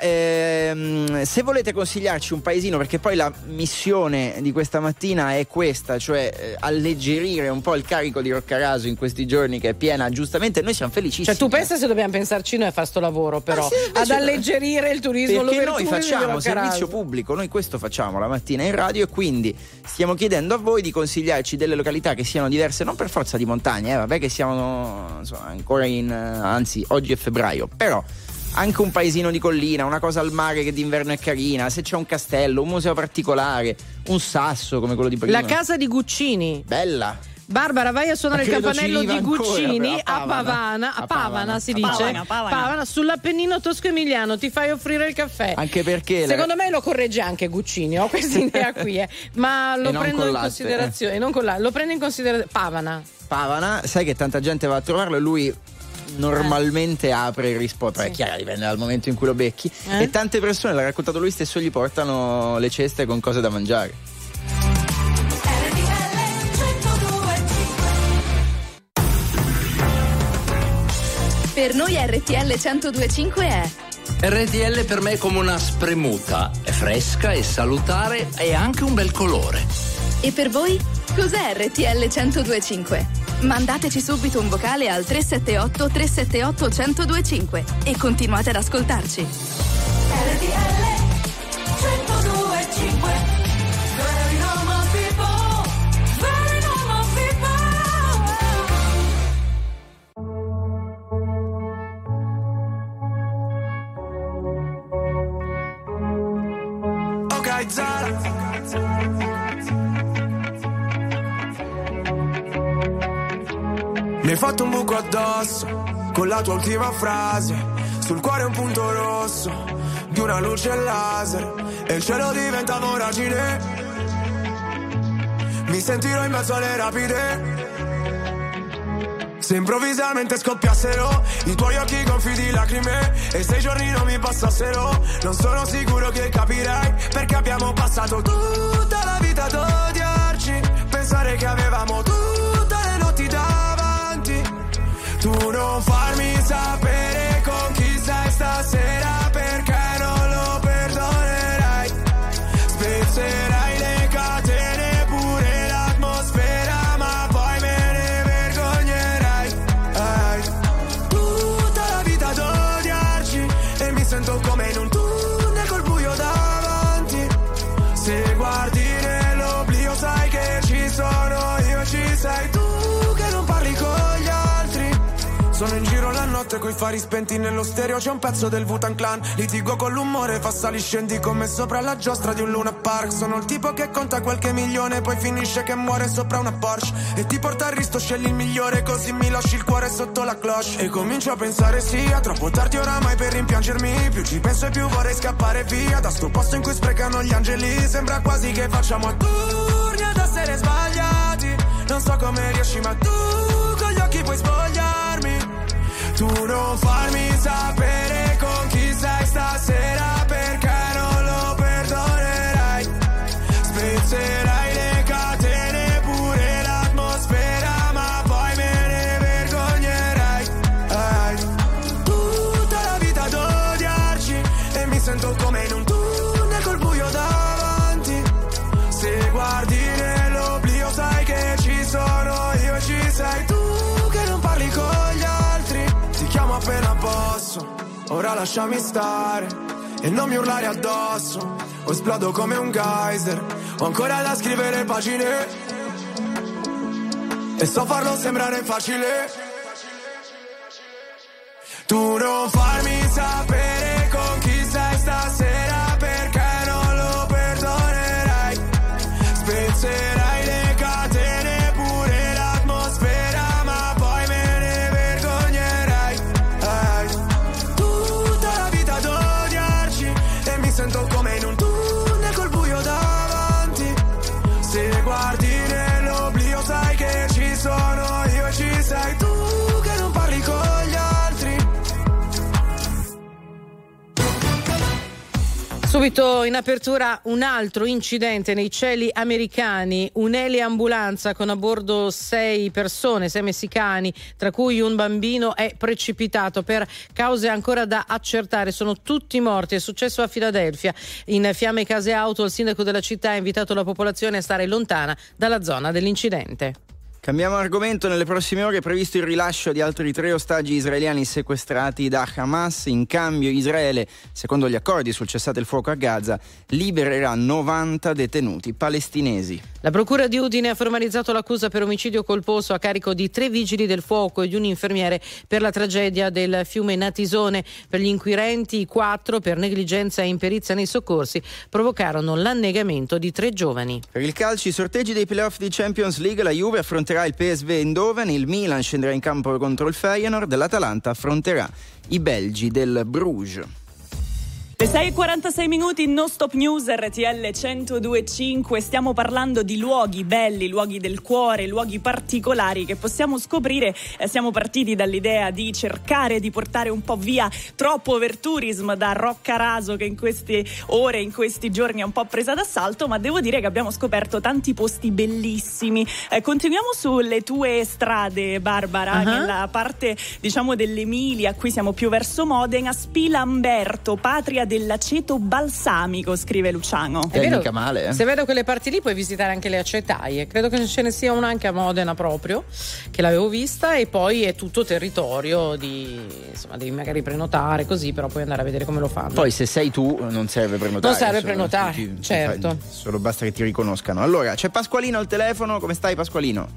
Speaker 2: se volete consigliarci un paesino, perché poi la missione di questa mattina è questa, cioè alleggerire un po' il carico di Roccaraso in questi giorni che è piena, giustamente noi siamo felicissimi.
Speaker 1: Cioè tu pensa se dobbiamo pensarci noi a fare sto lavoro però, ad alleggerire il turismo,
Speaker 2: perché noi facciamo servizio pubblico, noi questo facciamo la mattina in radio e quindi stiamo chiedendo a voi di consigliarci delle località che siano diverse, non per forza di montagna, vabbè che siamo ancora anzi oggi è febbraio, però anche un paesino di collina, una cosa al mare che d'inverno è carina, se c'è un castello, un museo particolare, un sasso come quello di prima.
Speaker 1: La casa di Guccini.
Speaker 2: Bella.
Speaker 1: Barbara, vai a suonare il campanello di Guccini
Speaker 2: ancora,
Speaker 1: a Pavana si dice. Pavana, sull'Appennino tosco-emiliano, ti fai offrire il caffè.
Speaker 2: Anche perché
Speaker 1: secondo me lo corregge anche Guccini, ho questa idea qui, ma lo prendo in considerazione, non con lo prendo in considerazione. Pavana,
Speaker 2: sai che tanta gente va a trovarlo e lui normalmente apre e risponde, chiaro, dipende dal momento in cui lo becchi, e tante persone, l'ha raccontato lui stesso, gli portano le ceste con cose da mangiare.
Speaker 7: Per noi RTL 102.5 è
Speaker 13: RTL per me è come una spremuta, è fresca, è salutare e ha anche un bel colore.
Speaker 7: E per voi? Cos'è RTL 102.5? Mandateci subito un vocale al 378 378 1025 e continuate ad ascoltarci.
Speaker 12: RTL 102.5. Very normal people, very normal people. Ok, Zara. Mi hai fatto un buco addosso con la tua ultima frase, sul cuore un punto rosso di una luce laser e il cielo diventa voragine. Mi sentirò in mezzo alle rapide. Se improvvisamente scoppiassero i tuoi occhi gonfi di lacrime e 6 giorni non mi passassero, non sono sicuro che capirai perché abbiamo passato tutta la vita ad odiarci, pensare che avevamo tutte le notti davanti. Tu non farmi sapere con chi stai stasera perché non lo Sono in giro la notte coi fari spenti, nello stereo c'è un pezzo del Wu-Tang Clan. Litigo con l'umore, fa sali scendi come sopra la giostra di un Luna Park. Sono il tipo che conta qualche milione, poi finisce che muore sopra una Porsche. E ti porta a risto, scegli il migliore, così mi lasci il cuore sotto la cloche. E comincio a pensare sia troppo tardi oramai per rimpiangermi. Più ci penso e più vorrei scappare via da sto posto in cui sprecano gli angeli. Sembra quasi che facciamo a turni ad essere sbagliati. Non so come riesci ma tu con gli occhi puoi spogliarmi. Tu non farmi sapere con chi sei stasera, perché non lo perdonerai. Spezzerai le catene, pure l'atmosfera, ma poi me ne vergognerai. Tutta la vita ad odiarci e mi sento come in un tunnel col buio davanti. Se guardi nell'oblio sai che ci sono io e ci sei tu che non parli con gli altri. Ti chiamo appena posso, ora lasciami stare e non mi urlare addosso, o esplodo come un geyser. Ho ancora da scrivere pagine e so farlo sembrare facile. Tu non farmi sapere con chi sei stasera, perché non lo perdonerai. Spezzerai le catene, pure l'atmosfera, ma poi me ne vergognerai. Tutta la vita ad odiarci e mi sento come in un tunnel col buio davanti. Se guardi nell'oblio sai che ci sono io e ci sei tu che non parli con gli altri.
Speaker 1: Subito in apertura un altro incidente nei cieli americani, un'eliambulanza con a bordo 6 persone, 6 messicani, tra cui un bambino, è precipitato per cause ancora da accertare. Sono tutti morti, è successo a Filadelfia. In fiamme case e auto, il sindaco della città ha invitato la popolazione a stare lontana dalla zona dell'incidente.
Speaker 2: Cambiamo argomento. Nelle prossime ore è previsto il rilascio di altri 3 ostaggi israeliani sequestrati da Hamas. In cambio Israele, secondo gli accordi sul cessate il fuoco a Gaza, libererà 90 detenuti palestinesi.
Speaker 1: La procura di Udine ha formalizzato l'accusa per omicidio colposo a carico di 3 vigili del fuoco e di un infermiere per la tragedia del fiume Natisone. Per gli inquirenti, i 4 per negligenza e imperizia nei soccorsi provocarono l'annegamento di 3 giovani.
Speaker 2: Per il calcio, i sorteggi dei playoff di Champions League, la Juve affronterà il PSV Eindhoven, il Milan scenderà in campo contro il Feyenoord, l'Atalanta affronterà i belgi del Bruges.
Speaker 3: Le 6:46 non stop news RTL 102.5. Stiamo parlando di luoghi belli, luoghi del cuore, luoghi particolari che possiamo scoprire. Siamo partiti dall'idea di cercare di portare un po' via troppo overtourism da Roccaraso, che in queste ore, in questi giorni è un po' presa d'assalto, ma devo dire che abbiamo scoperto tanti posti bellissimi. Continuiamo sulle tue strade, Barbara, nella parte diciamo dell'Emilia. Qui siamo più verso Modena. Spilamberto, patria dell'aceto balsamico, scrive Luciano.
Speaker 1: È vero,
Speaker 2: mica male,
Speaker 1: se vedo quelle parti lì puoi visitare anche le acetaie. Credo che ce ne sia una anche a Modena proprio, che l'avevo vista, e poi è tutto territorio di, insomma, devi magari prenotare così, però puoi andare a vedere come lo fanno.
Speaker 2: Poi se sei tu non serve prenotare.
Speaker 1: Non serve prenotare, certo.
Speaker 2: Solo basta che ti riconoscano. Allora, c'è Pasqualino al telefono. Come stai, Pasqualino?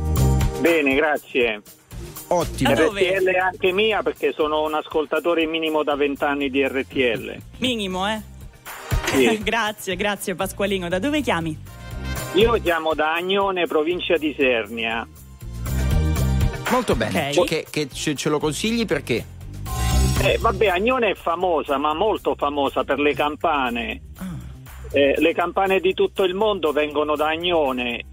Speaker 14: Bene, grazie.
Speaker 2: Ottimo.
Speaker 14: RTL è anche mia, perché sono un ascoltatore minimo da 20 anni di RTL.
Speaker 3: Minimo,
Speaker 14: Sì.
Speaker 3: Grazie Pasqualino. Da dove chiami?
Speaker 14: Io chiamo da Agnone, provincia di Isernia.
Speaker 2: Molto bene.
Speaker 3: Ok.
Speaker 2: Che ce lo consigli perché?
Speaker 14: Vabbè, Agnone è famosa, ma molto famosa per le campane. Le campane di tutto il mondo vengono da Agnone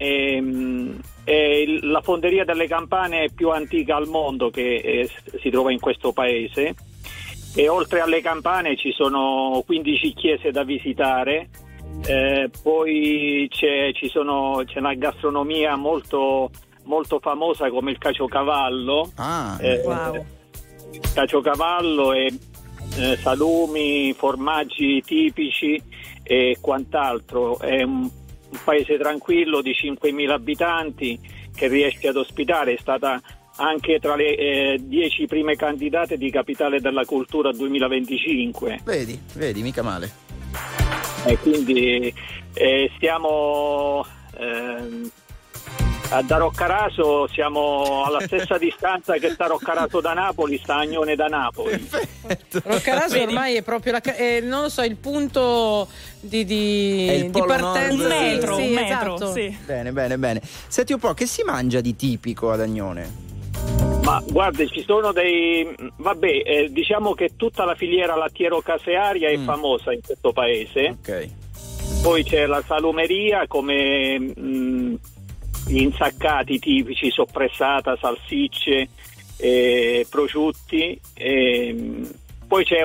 Speaker 14: e la fonderia delle campane più antica al mondo che si trova in questo paese. E oltre alle campane ci sono 15 chiese da visitare, poi c'è la gastronomia molto, molto famosa come il caciocavallo.
Speaker 3: Wow.
Speaker 14: Caciocavallo e salumi, formaggi tipici e quant'altro. È un paese tranquillo di 5.000 abitanti che riesce ad ospitare. È stata anche tra le 10 prime candidate di capitale della cultura 2025.
Speaker 2: Vedi, mica male.
Speaker 14: E quindi stiamo Da Roccaraso siamo alla stessa distanza che sta Roccaraso da Napoli, sta Agnone da Napoli.
Speaker 2: Perfetto.
Speaker 1: Roccaraso ormai è proprio non lo so, il punto di partenza.
Speaker 3: Un metro,
Speaker 1: sì,
Speaker 3: un metro,
Speaker 1: esatto.
Speaker 3: sì.
Speaker 2: Bene. Senti un po', che si mangia di tipico ad Agnone?
Speaker 14: Ma guarda, ci sono diciamo che tutta la filiera lattiero-casearia è famosa in questo paese.
Speaker 2: Ok.
Speaker 14: Poi c'è la salumeria come gli insaccati tipici, soppressata, salsicce, prosciutti. Poi c'è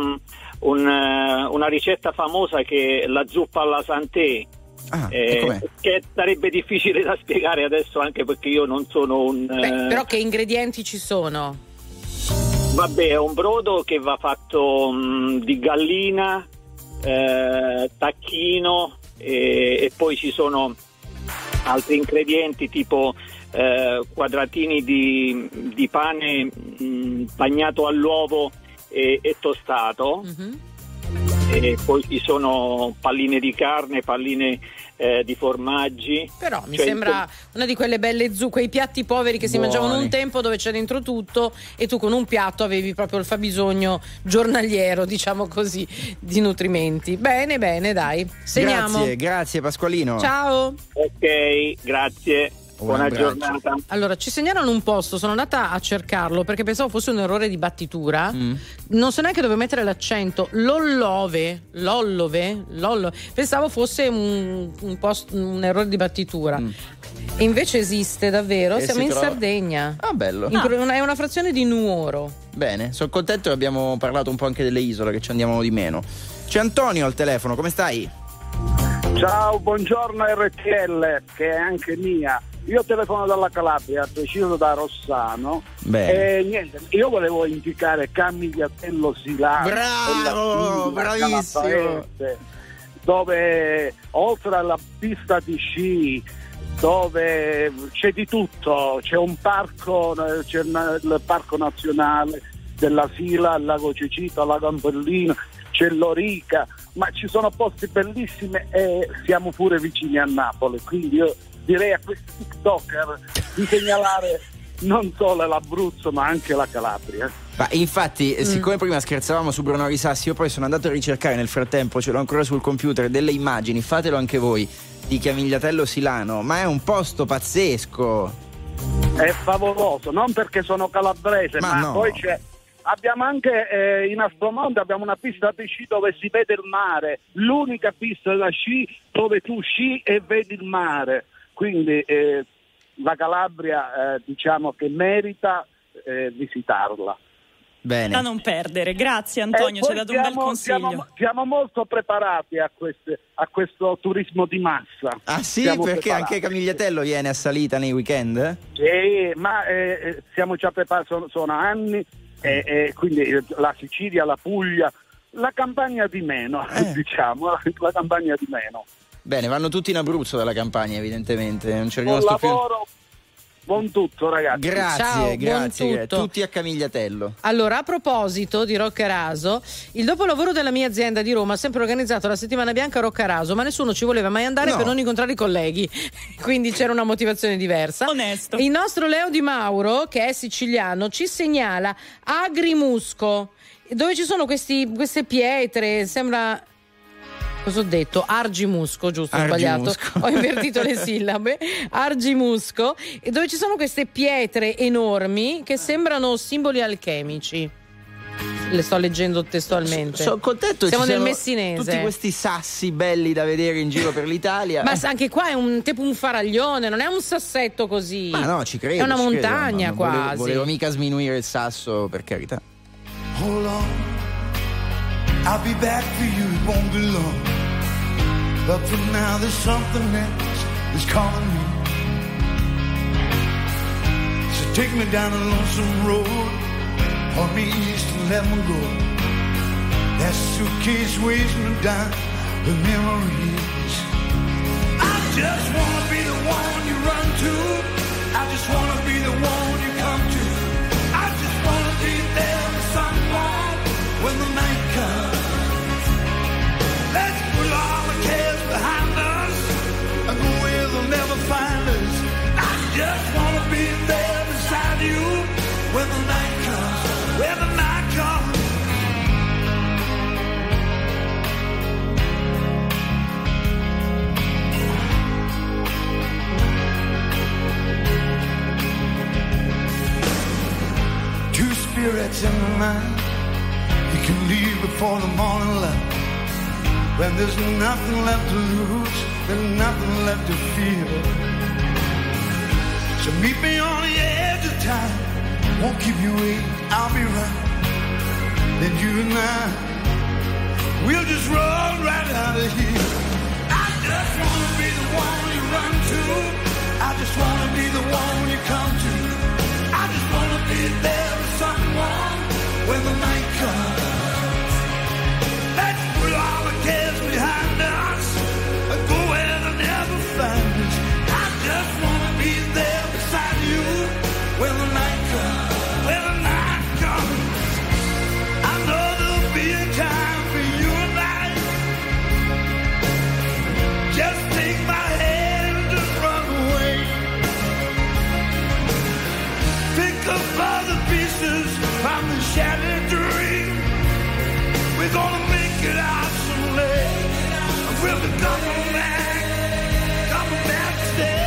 Speaker 14: una ricetta famosa che è la zuppa alla Santé. Che sarebbe difficile da spiegare adesso, anche perché io non sono un...
Speaker 1: però che ingredienti ci sono?
Speaker 14: Vabbè, è un brodo che va fatto di gallina, tacchino e poi ci sono altri ingredienti tipo quadratini di pane bagnato all'uovo e tostato. E poi ci sono palline di carne, palline di formaggi.
Speaker 1: Però mi sembra una di quelle belle quei piatti poveri che si mangiavano un tempo, dove c'è dentro tutto e tu con un piatto avevi proprio il fabbisogno giornaliero, diciamo così, di nutrimenti. Bene, dai, segniamo.
Speaker 2: Grazie Pasqualino.
Speaker 1: Ciao.
Speaker 14: Ok, grazie. Buona giornata.
Speaker 1: Allora, ci segnalano un posto, sono andata a cercarlo perché pensavo fosse un errore di battitura. Non so neanche dove mettere l'accento. Lollove. Pensavo fosse un errore di battitura. E invece esiste davvero. Siamo in Sardegna.
Speaker 2: Ah, bello.
Speaker 1: È una frazione di Nuoro.
Speaker 2: Bene, sono contento che abbiamo parlato un po' anche delle isole, che ci andiamo di meno. C'è Antonio al telefono, come stai?
Speaker 15: Ciao, buongiorno RTL, che è anche mia. Io telefono dalla Calabria, preciso da Rossano.
Speaker 2: Bene.
Speaker 15: E niente, io volevo indicare Camigliatello Silano.
Speaker 2: Bravo, bravissimo.
Speaker 15: Dove oltre alla pista di sci, dove c'è di tutto, c'è un parco, c'è il parco nazionale della Sila, il lago Cecito, la Campellina, c'è l'Orica, ma ci sono posti bellissimi e siamo pure vicini a Napoli, quindi io direi a questi TikToker di segnalare non solo l'Abruzzo ma anche la Calabria.
Speaker 2: Ma infatti, siccome prima scherzavamo su Bruno Risassi, io poi sono andato a ricercare nel frattempo, ce l'ho ancora sul computer, delle immagini, fatelo anche voi, di Camigliatello Silano, ma è un posto pazzesco.
Speaker 15: È favoloso, non perché sono calabrese, ma
Speaker 2: no.
Speaker 15: Poi abbiamo anche in Aspromonte abbiamo una pista di sci dove si vede il mare, l'unica pista da sci dove tu sci e vedi il mare. Quindi la Calabria diciamo che merita visitarla.
Speaker 2: Bene.
Speaker 3: Da non perdere, grazie Antonio, ci hai dato un bel consiglio.
Speaker 15: Siamo molto preparati a questo turismo di massa.
Speaker 2: Ah sì,
Speaker 15: siamo
Speaker 2: perché
Speaker 15: preparati.
Speaker 2: anche Camigliatello viene a salita nei weekend?
Speaker 15: Sì, ma siamo già preparati, sono anni, quindi la Sicilia, la Puglia, la Campania di meno, diciamo, la Campania di meno.
Speaker 2: Bene, vanno tutti in Abruzzo dalla Campania, evidentemente. Non c'è
Speaker 15: Buon
Speaker 2: rimasto
Speaker 15: lavoro, buon tutto ragazzi.
Speaker 2: Grazie,
Speaker 1: Ciao, buon tutto.
Speaker 2: Tutti a Camigliatello.
Speaker 1: Allora, a proposito di Roccaraso, il dopolavoro della mia azienda di Roma ha sempre organizzato la settimana bianca a Roccaraso, ma nessuno ci voleva mai andare per non incontrare i colleghi, quindi c'era una motivazione diversa.
Speaker 3: Onesto.
Speaker 1: Il nostro Leo Di Mauro, che è siciliano, ci segnala Agrimusco, dove ci sono queste pietre, sembra... Cosa ho detto? Argimusco, giusto? Ho sbagliato. Ho invertito le sillabe. Argimusco, dove ci sono queste pietre enormi che sembrano simboli alchemici. Le sto leggendo testualmente.
Speaker 2: Sono contento.
Speaker 1: Siamo
Speaker 2: ci
Speaker 1: nel
Speaker 2: siano
Speaker 1: Messinese.
Speaker 2: Tutti questi sassi belli da vedere in giro per l'Italia.
Speaker 1: Ma anche qua è tipo un faraglione, non è un sassetto così.
Speaker 2: Ma no, ci credo.
Speaker 1: È una
Speaker 2: ci credo.
Speaker 1: montagna
Speaker 2: No,
Speaker 1: quasi.
Speaker 2: Volevo mica sminuire il sasso, per carità.
Speaker 12: Hold on, I'll be back for you, it won't be long. But for now there's something else is calling me. So take me down a lonesome road, point me east and let me go. That suitcase weighs me down with memories. I just wanna be the one you run to, I just wanna be the one you come to. I just wanna be there when the sunlight, when the night comes. Let's put all the cares behind us and go where they'll never find us. I
Speaker 16: it's in the night. You can leave before the morning light. When there's nothing left to lose, there's nothing left to fear. So meet me on the edge of time. Won't keep you waiting, I'll be right. Then you and I, we'll just roll right out of here. I just wanna be the one you run to. I just wanna be the one you come to. I just wanna be there with someone when the night comes. Let's put all the cares behind us and go where they'll never find us. I just wanna be there beside you when the night comes. When the night comes, I know there'll be a time for you and I. Just take my hand and just run away. Pick up all the pieces from the shattered dream. We're gonna make it out someday. We'll be coming back to stay.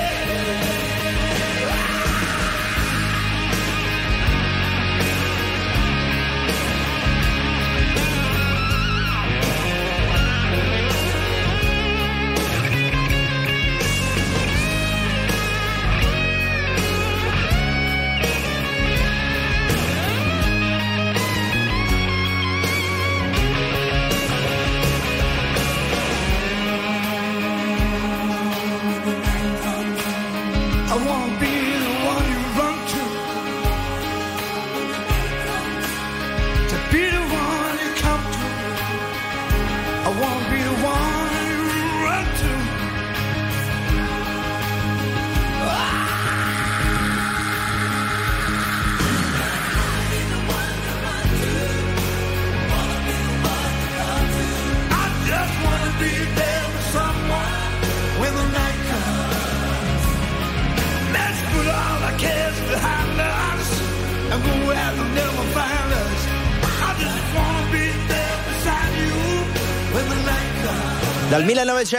Speaker 16: I wanna be the one you run to be the one you come to. I wanna be the one you run to. I just wanna be there with someone when the night comes. Let's put all our cares behind us and go where they'll never find us. I just wanna be there beside you when the night comes.
Speaker 2: Dal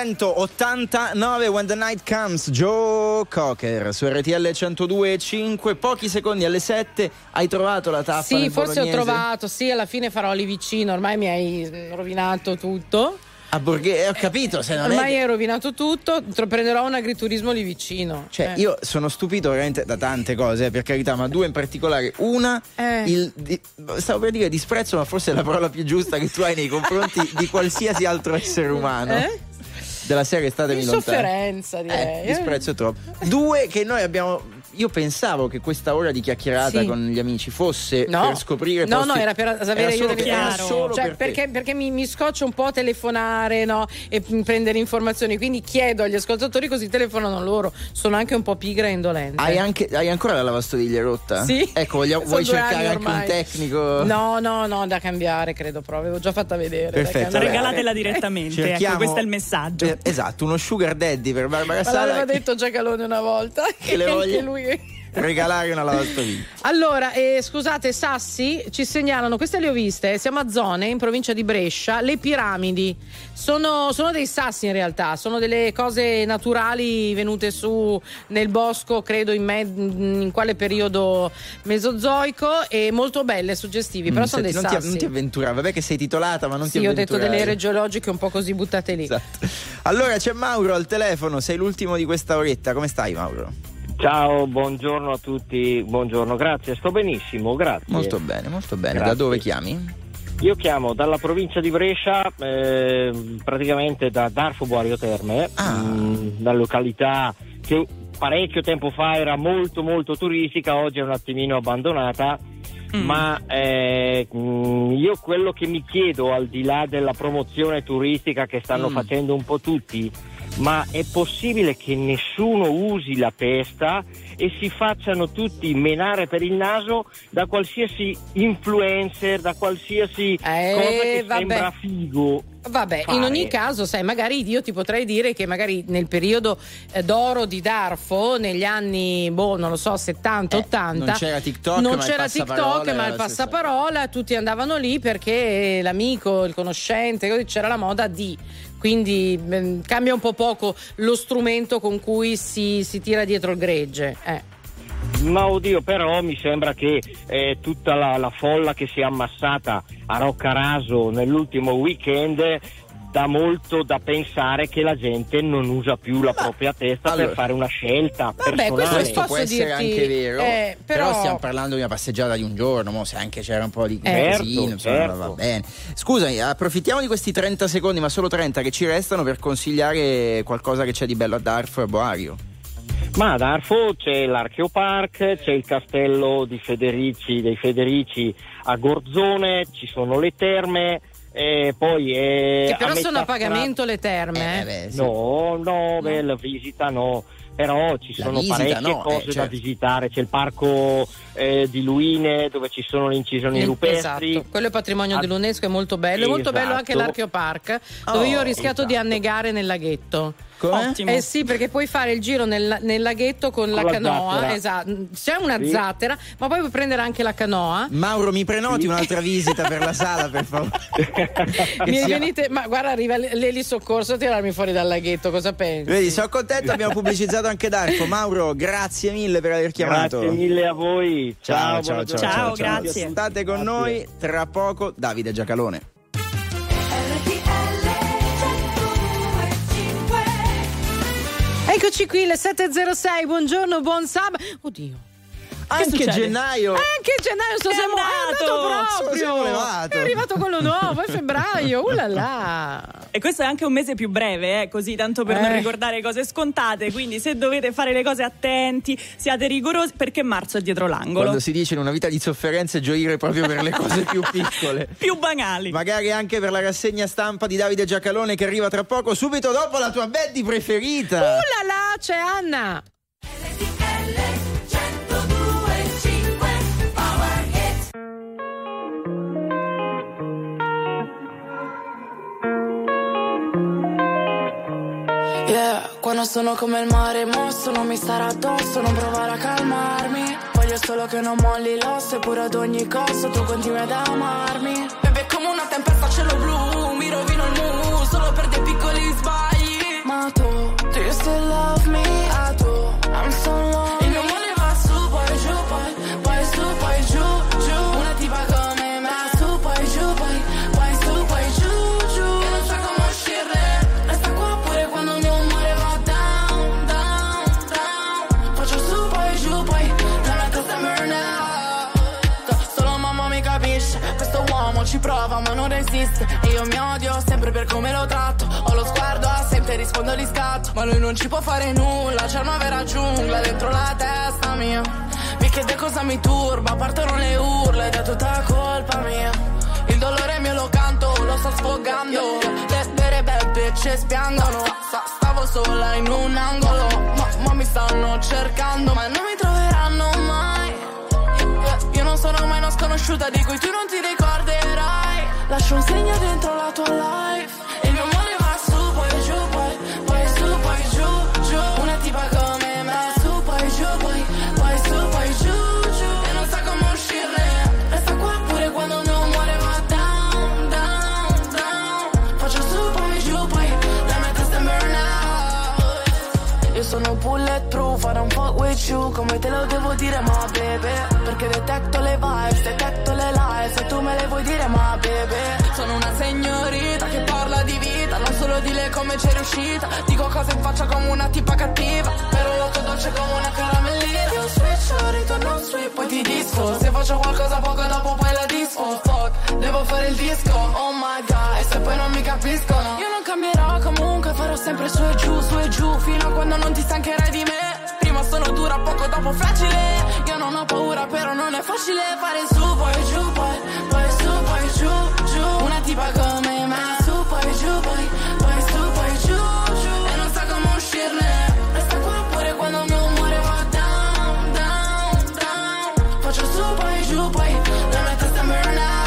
Speaker 2: 1989 When the Night Comes, Joe Cocker su RTL 102.5. Pochi secondi alle 7. Hai trovato la tappa?
Speaker 1: Sì,
Speaker 2: nel
Speaker 1: forse
Speaker 2: bolognese?
Speaker 1: ho trovato. Sì, alla fine farò lì vicino. Ormai mi hai rovinato tutto.
Speaker 2: A Borghese, ho capito, se non
Speaker 1: ormai
Speaker 2: è...
Speaker 1: hai rovinato tutto. Prenderò un agriturismo lì vicino.
Speaker 2: Cioè, io sono stupito veramente da tante cose, per carità, ma due in particolare. Una, stavo per dire disprezzo, ma forse è la parola più giusta che tu hai nei confronti di qualsiasi altro essere umano. Della serie Statemi lontani.
Speaker 1: Insofferenza, direi.
Speaker 2: Disprezzo è troppo. Due, che noi abbiamo... Io pensavo che questa ora di chiacchierata con gli amici fosse per scoprire
Speaker 1: no, era per sapere io
Speaker 2: solo
Speaker 1: cioè, perché mi scoccio un po' a telefonare, no? E prendere informazioni, quindi chiedo agli ascoltatori, così telefonano loro. Sono anche un po' pigra e indolente.
Speaker 2: Hai ancora la lavastoviglie rotta?
Speaker 1: Sì.
Speaker 2: Ecco, vuoi cercare anche un tecnico?
Speaker 1: No, da cambiare, credo proprio. Avevo già fatta vedere.
Speaker 2: Perfetto.
Speaker 3: Regalatela direttamente. Ecco, questo è il messaggio.
Speaker 2: Esatto, uno sugar daddy per Barbara
Speaker 1: Sala. Ma l'aveva detto Giacalone una volta.
Speaker 2: Che le
Speaker 1: anche lui.
Speaker 2: Regalare una lavastoviglie.
Speaker 1: Allora, scusate, Sassi ci segnalano, queste le ho viste, siamo a Zone in provincia di Brescia, le piramidi sono dei sassi in realtà, sono delle cose naturali venute su nel bosco, credo in quale periodo mesozoico, e molto belle, suggestivi, però sono dei sassi.
Speaker 2: Non ti avventurare, vabbè che sei titolata, ma non ti avventurare.
Speaker 1: Sì, ho detto delle ere geologiche un po' così buttate lì.
Speaker 2: Esatto. Allora c'è Mauro al telefono, sei l'ultimo di questa oretta, come stai Mauro?
Speaker 17: Ciao, buongiorno a tutti, buongiorno, grazie, sto benissimo, grazie.
Speaker 2: Molto bene,
Speaker 17: grazie.
Speaker 2: Da dove chiami?
Speaker 17: Io chiamo dalla provincia di Brescia, praticamente da Darfo Boario Terme, una località che parecchio tempo fa era molto molto turistica, oggi è un attimino abbandonata, ma io quello che mi chiedo, al di là della promozione turistica che stanno facendo un po' tutti, ma è possibile che nessuno usi la testa e si facciano tutti menare per il naso da qualsiasi influencer, da qualsiasi cosa che sembra figo?
Speaker 1: Vabbè, in ogni caso, sai, magari io ti potrei dire che magari nel periodo d'oro di Darfo, negli anni, non lo so, 70, 80,
Speaker 2: non c'era TikTok,
Speaker 1: ma il passaparola, tutti andavano lì perché l'amico, il conoscente, c'era la moda di... Quindi cambia un po' poco lo strumento con cui si tira dietro il gregge.
Speaker 17: Ma oddio, però mi sembra che tutta la folla che si è ammassata a Roccaraso nell'ultimo weekend dà molto da pensare che la gente non usa più la propria testa per fare una scelta personale.
Speaker 2: Questo può essere anche vero, però stiamo parlando di una passeggiata di un giorno, se anche c'era un po' di casino, insomma, va bene. Scusami, approfittiamo di questi 30 secondi, ma solo 30 che ci restano, per consigliare qualcosa che c'è di bello a Darfo e a Boario.
Speaker 17: Ma ad Darfo c'è l'Archeopark, c'è il castello dei Federici a Gorzone, ci sono le terme. Poi
Speaker 1: che però sono a pagamento le terme?
Speaker 17: No, la visita no, però ci sono parecchie cose da visitare. C'è il parco di Luine dove ci sono le incisioni rupestri.
Speaker 1: Esatto, quello è patrimonio dell'UNESCO, è molto bello. È molto bello anche l'Archeopark, dove io ho rischiato di annegare nel laghetto.
Speaker 2: Come?
Speaker 1: Ottimo. Sì, perché puoi fare il giro nel laghetto con la canoa, esatto. C'è una zattera, ma poi puoi prendere anche la canoa.
Speaker 2: Mauro, mi prenoti un'altra visita per la sala, per favore?
Speaker 1: Venite, ma guarda, arriva l'eli soccorso a tirarmi fuori dal laghetto, cosa pensi?
Speaker 2: Vedi, sono contento, abbiamo pubblicizzato anche Darfo. Mauro, grazie mille per aver chiamato.
Speaker 17: Grazie mille a voi.
Speaker 2: Ciao,
Speaker 3: grazie.
Speaker 2: State con noi, tra poco Davide Giacalone.
Speaker 1: Eccoci qui, le 7.06, buongiorno, buon sabato. Oddio.
Speaker 2: Anche gennaio.
Speaker 1: È arrivato quello nuovo, è febbraio.
Speaker 3: E questo è anche un mese più breve, così tanto per non ricordare cose scontate. Quindi se dovete fare le cose attenti, siate rigorosi, perché marzo è dietro l'angolo.
Speaker 2: Quando si dice in una vita di sofferenze gioire proprio per le cose più piccole,
Speaker 3: più banali.
Speaker 2: Magari anche per la rassegna stampa di Davide Giacalone che arriva tra poco, subito dopo la tua Betty preferita.
Speaker 1: C'è Anna.
Speaker 18: Quando sono come il mare mosso, non mi stare addosso, non provare a calmarmi. Voglio solo che non molli l'osso, eppure ad ogni costo tu continui ad amarmi. Bebe, come una tempesta cielo blu, mi rovino il mood solo per dei piccoli sbagli. Ma tu, do you still love me? I do, I'm so lonely. Il mio amore va su, poi giù, poi su, poi giù, giù. Una tipa come me, su, poi giù, poi su, poi giù, giù. E non so come uscirne, resta qua pure quando il mio amore va down, down, down. Faccio su, poi giù, poi la mia testa burn out. Solo mamma mi capisce, questo uomo ci prova ma non resiste. E io mi odio sempre per come lo tratto. Ho lo sguardo assente, rispondo di scatto. Ma lui non ci può fare nulla, c'è una vera giungla dentro la testa mia. Mi chiede cosa mi turba, partono le urla ed è tutta colpa mia. Il dolore mio lo canto, lo sto sfogando. Le vere bad bitch spiangono. Stavo sola in un angolo, ma mi stanno cercando, ma non mi troveranno mai. Io non sono mai una sconosciuta di cui tu non ti ricorderai. Lascio un segno dentro la tua life. Il mio amore va su, poi giù, poi su, poi giù, giù. Una tipa come me, su, poi giù, poi su, poi giù, giù. E non sa come uscirne, resta qua pure quando il mio amore va down, down, down. Faccio su, poi giù, poi la mia testa è burn out. Io sono bulletproof, I don't fuck with you. Come te lo devo dire, ma bebe, perché detetto le vibes, detetto le lies. E tu me le vuoi dire, ma bebe, sono una signorita che parla di vita, non solo di lei come c'è riuscita. Dico cose in faccia come una tipa cattiva, però l'occhio dolce come una caramellina. Io switch, ritorno sweet, poi ti disco. Se faccio qualcosa poco dopo poi la disco. Oh fuck, devo fare il disco, oh my god. E se poi non mi capiscono, io non cambierò comunque, farò sempre su e giù, fino a quando non ti stancherai di me. Prima sono dura, poco dopo facile. Io non ho paura, però non è facile fare su, poi giù, poi su, poi giù, giù. Una tipa come me, su, poi giù, poi su, poi giù, giù. E non sa come uscirne, resta qua pure quando il mio amore va down, down, down. Faccio su, poi giù, poi la mia testa burn out.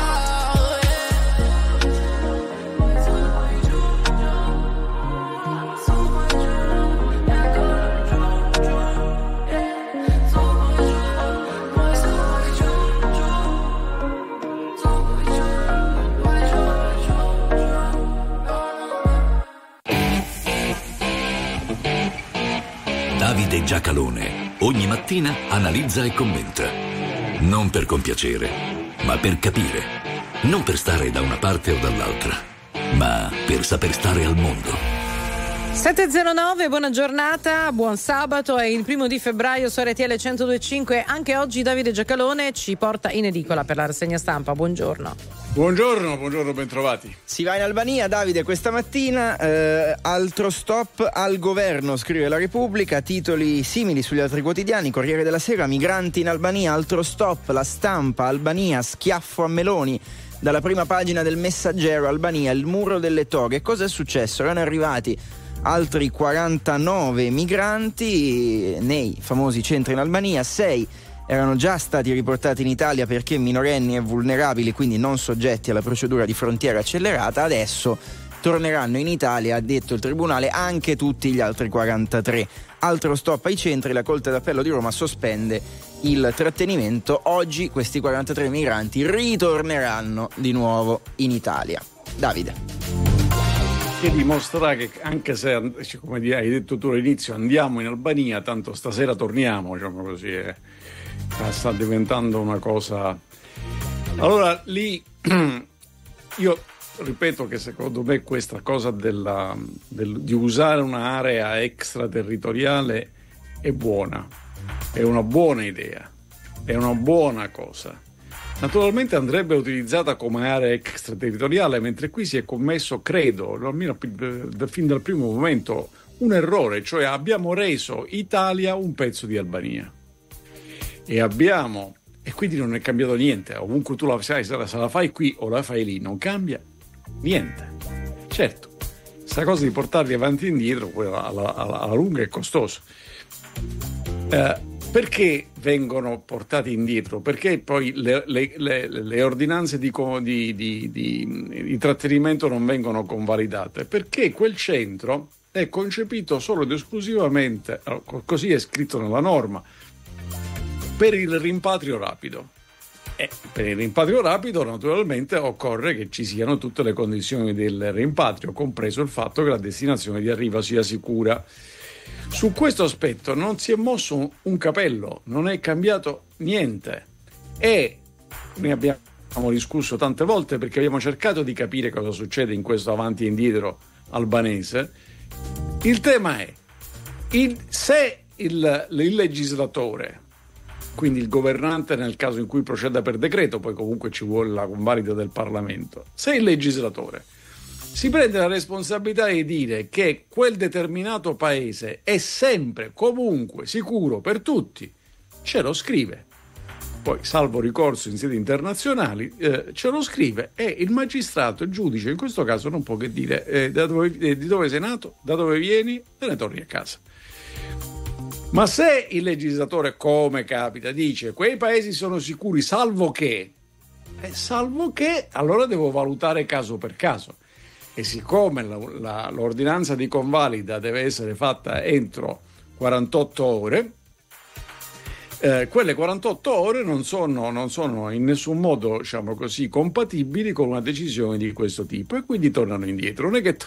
Speaker 19: Davide Giacalone Ogni mattina analizza e commenta. Non per compiacere, ma per capire. Non per stare da una parte o dall'altra, ma per saper stare al mondo.
Speaker 1: 7.09, buona giornata, buon sabato, è il 1 febbraio su RTL 102.5. Anche oggi Davide Giacalone ci porta in edicola per la rassegna stampa. Buongiorno.
Speaker 20: Buongiorno, bentrovati.
Speaker 2: Si va in Albania, Davide, questa mattina. Altro stop al governo, scrive La Repubblica. Titoli simili sugli altri quotidiani. Corriere della Sera, migranti in Albania, altro stop. La Stampa, Albania, schiaffo a Meloni. Dalla prima pagina del Messaggero, Albania, il muro delle toghe. Cosa è successo? Erano arrivati altri 49 migranti nei famosi centri in Albania, 6 erano già stati riportati in Italia perché minorenni e vulnerabili, quindi non soggetti alla procedura di frontiera accelerata. Adesso torneranno in Italia, ha detto il tribunale, anche tutti gli altri 43. Altro stop ai centri, la Corte d'Appello di Roma sospende il trattenimento. Oggi questi 43 migranti ritorneranno di nuovo in Italia. Davide.
Speaker 20: Che dimostra che anche se, come hai detto tu all'inizio, andiamo in Albania, tanto stasera torniamo, diciamo così, sta diventando una cosa. Allora lì io ripeto che secondo me questa cosa di usare un'area extraterritoriale è buona, è una buona idea, è una buona cosa. Naturalmente andrebbe utilizzata come area extraterritoriale, mentre qui si è commesso, credo, almeno fin dal primo momento, un errore, cioè abbiamo reso Italia un pezzo di Albania. E quindi non è cambiato niente. Ovunque tu la fai, se la fai qui o la fai lì, non cambia niente. Certo, questa cosa di portarli avanti e indietro alla lunga è costoso. Perché vengono portati indietro? Perché poi le ordinanze di trattenimento non vengono convalidate? Perché quel centro è concepito solo ed esclusivamente, così è scritto nella norma, per il rimpatrio rapido. E per il rimpatrio rapido naturalmente occorre che ci siano tutte le condizioni del rimpatrio, compreso il fatto che la destinazione di arrivo sia sicura. Su questo aspetto non si è mosso un capello, non è cambiato niente e ne abbiamo discusso tante volte perché abbiamo cercato di capire cosa succede in questo avanti e indietro albanese. Il tema è se il legislatore, quindi il governante nel caso in cui proceda per decreto, poi comunque ci vuole la convalida del Parlamento, se il legislatore si prende la responsabilità di dire che quel determinato paese è sempre, comunque, sicuro per tutti, ce lo scrive. Poi, salvo ricorso in sedi internazionali, ce lo scrive e il magistrato, il giudice, in questo caso non può che dire di dove sei nato, da dove vieni, te ne torni a casa. Ma se il legislatore, come capita, dice quei paesi sono sicuri, salvo che, allora devo valutare caso per caso. E siccome l'ordinanza di convalida deve essere fatta entro 48 ore, quelle 48 ore non sono in nessun modo, diciamo così, compatibili con una decisione di questo tipo e quindi tornano indietro. Non è che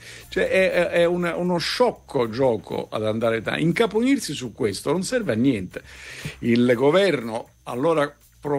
Speaker 20: è uno sciocco gioco ad andare incaponirsi su questo, non serve a niente. Il governo allora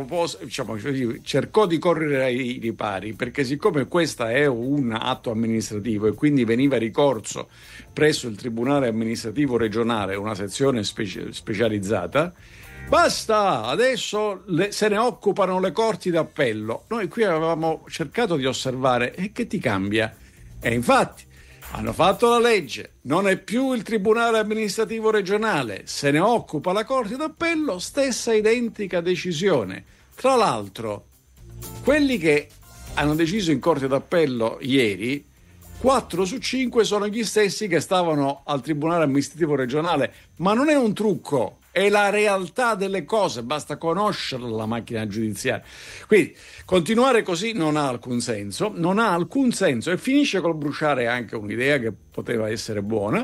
Speaker 20: cercò di correre ai ripari perché siccome questo è un atto amministrativo e quindi veniva ricorso presso il Tribunale Amministrativo Regionale, una sezione specializzata, basta, adesso se ne occupano le corti d'appello. Noi qui avevamo cercato di osservare e che ti cambia? E infatti hanno fatto la legge, non è più il Tribunale Amministrativo Regionale, se ne occupa la Corte d'Appello, stessa identica decisione. Tra l'altro, quelli che hanno deciso in Corte d'Appello ieri, 4 su 5 sono gli stessi che stavano al Tribunale Amministrativo Regionale, ma non è un trucco, è la realtà delle cose, basta conoscerla la macchina giudiziaria. Quindi continuare così non ha alcun senso e finisce col bruciare anche un'idea che poteva essere buona.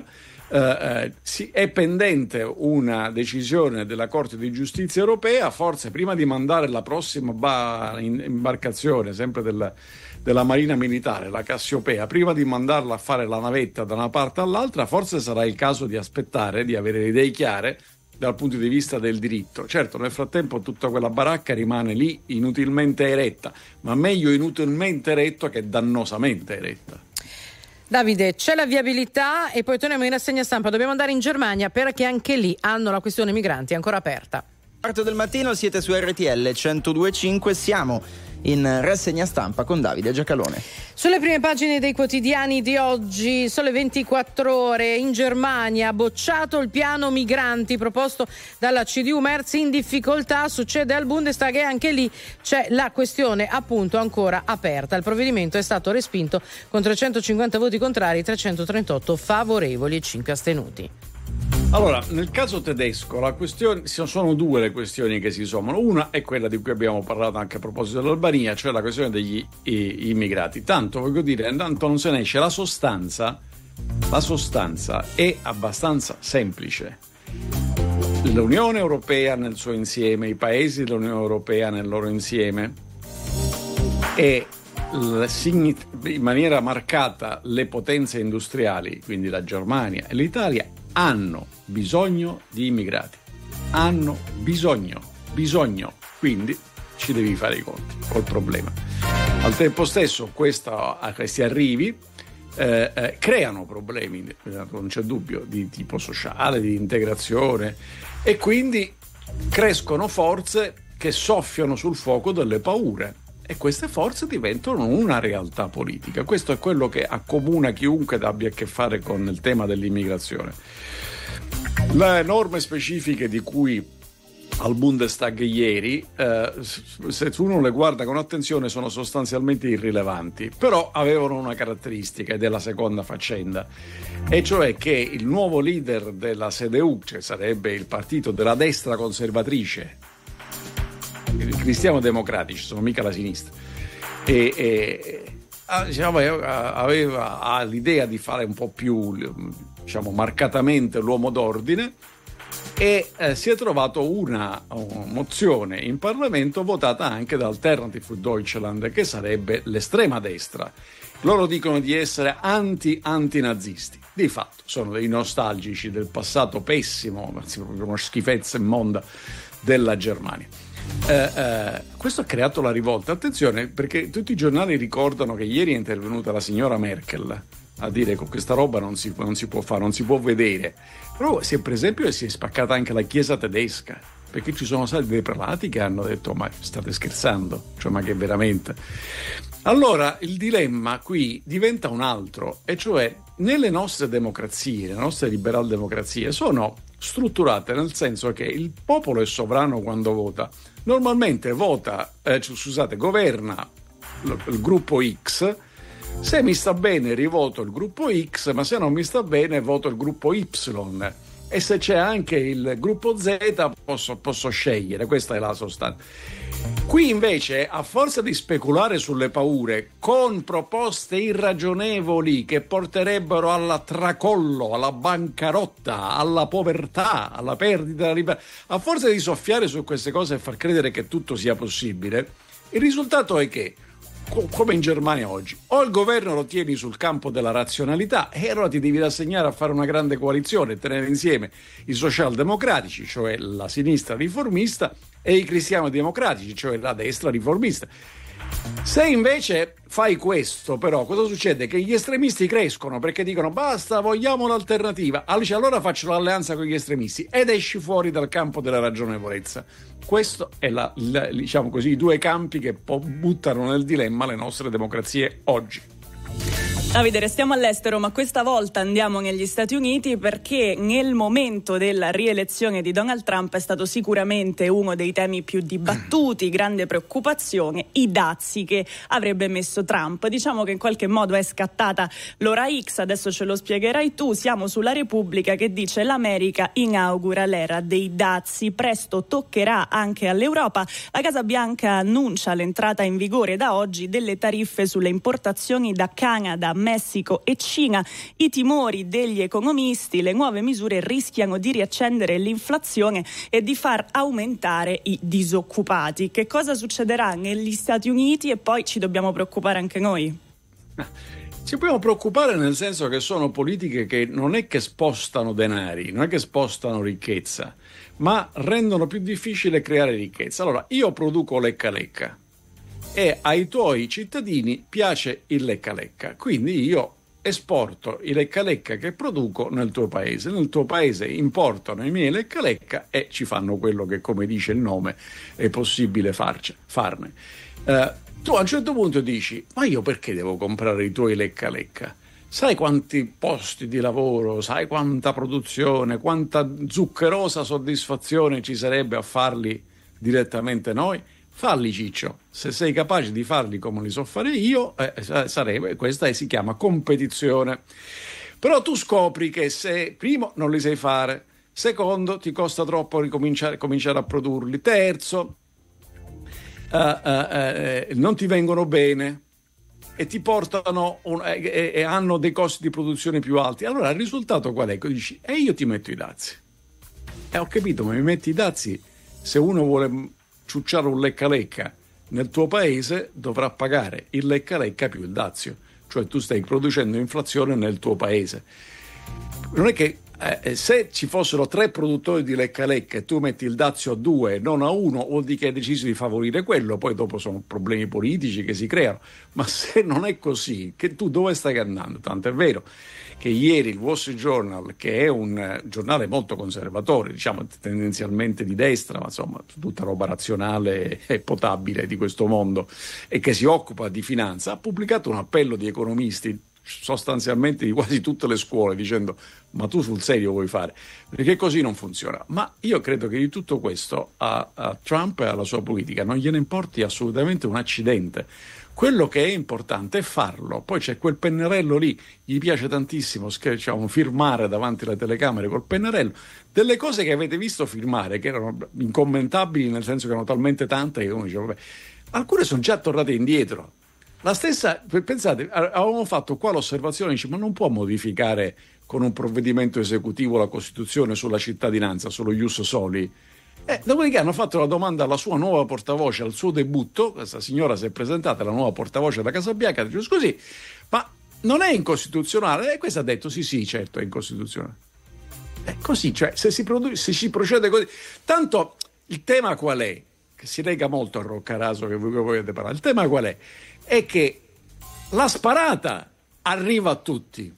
Speaker 20: È pendente una decisione della Corte di Giustizia Europea, forse prima di mandare la prossima imbarcazione, sempre della Marina Militare, la Cassiopea, prima di mandarla a fare la navetta da una parte all'altra, forse sarà il caso di aspettare, di avere le idee chiare dal punto di vista del diritto. Certo, nel frattempo tutta quella baracca rimane lì inutilmente eretta, ma meglio inutilmente eretto che dannosamente eretta.
Speaker 1: Davide, c'è la viabilità e poi torniamo in rassegna stampa. Dobbiamo andare in Germania perché anche lì hanno la questione migranti ancora aperta.
Speaker 2: Quarto del mattino, siete su RTL 102.5, siamo in rassegna stampa con Davide Giacalone.
Speaker 1: Sulle prime pagine dei quotidiani di oggi, Sole 24 Ore, in Germania bocciato il piano migranti proposto dalla CDU, Merz in difficoltà, succede al Bundestag e anche lì c'è la questione appunto ancora aperta. Il provvedimento è stato respinto con 350 voti contrari, 338 favorevoli e 5 astenuti.
Speaker 20: Allora, nel caso tedesco la questione, sono due le questioni che si sommano. Una è quella di cui abbiamo parlato anche a proposito dell'Albania, cioè la questione degli immigrati. Tanto, voglio dire, tanto non se ne esce. La sostanza è abbastanza semplice. L'Unione Europea nel suo insieme, i paesi dell'Unione Europea nel loro insieme e in maniera marcata le potenze industriali, quindi la Germania e l'Italia, hanno bisogno di immigrati, hanno bisogno, quindi ci devi fare i conti col problema. Al tempo stesso questi arrivi creano problemi, non c'è dubbio, di tipo sociale, di integrazione, e quindi crescono forze che soffiano sul fuoco delle paure. E queste forze diventano una realtà politica. Questo è quello che accomuna chiunque abbia a che fare con il tema dell'immigrazione. Le norme specifiche di cui al Bundestag ieri, se uno le guarda con attenzione, sono sostanzialmente irrilevanti, però avevano una caratteristica, ed è la seconda faccenda, e cioè che il nuovo leader della CDU, cioè sarebbe il partito della destra conservatrice, i cristiano-democratici, sono mica la sinistra, aveva l'idea di fare un po' più, diciamo, marcatamente l'uomo d'ordine, e si è trovato una mozione in Parlamento votata anche da Alternative für Deutschland, che sarebbe l'estrema destra. Loro dicono di essere antinazisti. Di fatto sono dei nostalgici del passato pessimo, anzi proprio una schifezza immonda della Germania. Questo ha creato la rivolta. Attenzione, perché tutti i giornali ricordano che ieri è intervenuta la signora Merkel a dire che questa roba non si può fare, non si può vedere. Però per esempio si è spaccata anche la Chiesa tedesca, perché ci sono stati dei prelati che hanno detto: ma state scherzando? Cioè, ma che veramente? Allora il dilemma qui diventa un altro, e cioè nelle nostre democrazie, le nostre liberal democrazie sono strutturate nel senso che il popolo è sovrano quando vota. Normalmente governa il gruppo X. Se mi sta bene rivoto il gruppo X, ma se non mi sta bene voto il gruppo Y, e se c'è anche il gruppo Z posso scegliere. Questa è la sostanza. Qui invece, a forza di speculare sulle paure con proposte irragionevoli che porterebbero al tracollo, alla bancarotta, alla povertà, alla perdita della libertà, a forza di soffiare su queste cose e far credere che tutto sia possibile, il risultato è che, come in Germania oggi, o il governo lo tieni sul campo della razionalità, e allora ti devi rassegnare a fare una grande coalizione e tenere insieme i socialdemocratici, cioè la sinistra riformista, e i cristiano-democratici, cioè la destra riformista. Se invece fai questo, però, cosa succede? Che gli estremisti crescono perché dicono: basta, vogliamo l'alternativa. Allora faccio l'alleanza con gli estremisti, ed esci fuori dal campo della ragionevolezza. Questo è diciamo così, i due campi che buttano nel dilemma le nostre democrazie oggi.
Speaker 3: Davide, restiamo all'estero, ma questa volta andiamo negli Stati Uniti, perché nel momento della rielezione di Donald Trump è stato sicuramente uno dei temi più dibattuti, grande preoccupazione, i dazi che avrebbe messo Trump. Diciamo che in qualche modo è scattata l'ora X, adesso ce lo spiegherai tu. Siamo sulla Repubblica che dice: l'America inaugura l'era dei dazi, presto toccherà anche all'Europa. La Casa Bianca annuncia l'entrata in vigore da oggi delle tariffe sulle importazioni da Canada, Messico e Cina. I timori degli economisti: le nuove misure rischiano di riaccendere l'inflazione e di far aumentare i disoccupati. Che cosa succederà negli Stati Uniti? E poi ci dobbiamo preoccupare anche noi.
Speaker 20: Ci dobbiamo preoccupare nel senso che sono politiche che non è che spostano denari, non è che spostano ricchezza, ma rendono più difficile creare ricchezza. Allora, io produco lecca lecca e ai tuoi cittadini piace il lecca lecca, quindi io esporto i lecca lecca che produco nel tuo paese importano i miei lecca lecca e ci fanno quello che, come dice il nome, è possibile farne. Tu a un certo punto dici, ma io perché devo comprare i tuoi lecca lecca? Sai quanti posti di lavoro, sai quanta produzione, quanta zuccherosa soddisfazione ci sarebbe a farli direttamente noi? Falli, Ciccio, se sei capace di farli come li so fare io, questa si chiama competizione. Però tu scopri che se primo non li sai fare, secondo ti costa troppo cominciare a produrli, terzo non ti vengono bene e ti portano e hanno dei costi di produzione più alti. Allora il risultato qual è? Dici, io ti metto i dazi. Ho capito, ma mi metti i dazi se uno vuole ciucciare un lecca lecca nel tuo paese dovrà pagare il lecca lecca più il dazio, cioè tu stai producendo inflazione nel tuo paese. Non è che se ci fossero 3 produttori di lecca lecca e tu metti il dazio a 2 non a 1, vuol dire che hai deciso di favorire quello, poi dopo sono problemi politici che si creano. Ma se non è così, che tu dove stai andando? Tanto è vero che ieri il Wall Street Journal, che è un giornale molto conservatore, diciamo tendenzialmente di destra, ma insomma tutta roba razionale e potabile di questo mondo, e che si occupa di finanza, ha pubblicato un appello di economisti sostanzialmente di quasi tutte le scuole dicendo, ma tu sul serio vuoi fare? Perché così non funziona. Ma io credo che di tutto questo a Trump e alla sua politica non gliene importi assolutamente un accidente. Quello che è importante è farlo. Poi c'è quel pennarello lì, gli piace tantissimo firmare davanti alle telecamere col pennarello delle cose che avete visto firmare, che erano incommentabili, nel senso che erano talmente tante che uno dice, vabbè, alcune sono già tornate indietro. La stessa, pensate, avevamo fatto qua l'osservazione, dice, ma non può modificare con un provvedimento esecutivo la Costituzione sulla cittadinanza, sullo ius soli? Dopodiché hanno fatto la domanda alla sua nuova portavoce, al suo debutto, questa signora si è presentata, la nuova portavoce della Casa Bianca, dice, scusi, ma non è incostituzionale? E questa ha detto, sì, certo, è incostituzionale. È così, cioè, se si procede così. Tanto il tema qual è? Che si lega molto al Roccaraso che voi volete parlare. Il tema qual è? È che la sparata arriva a tutti.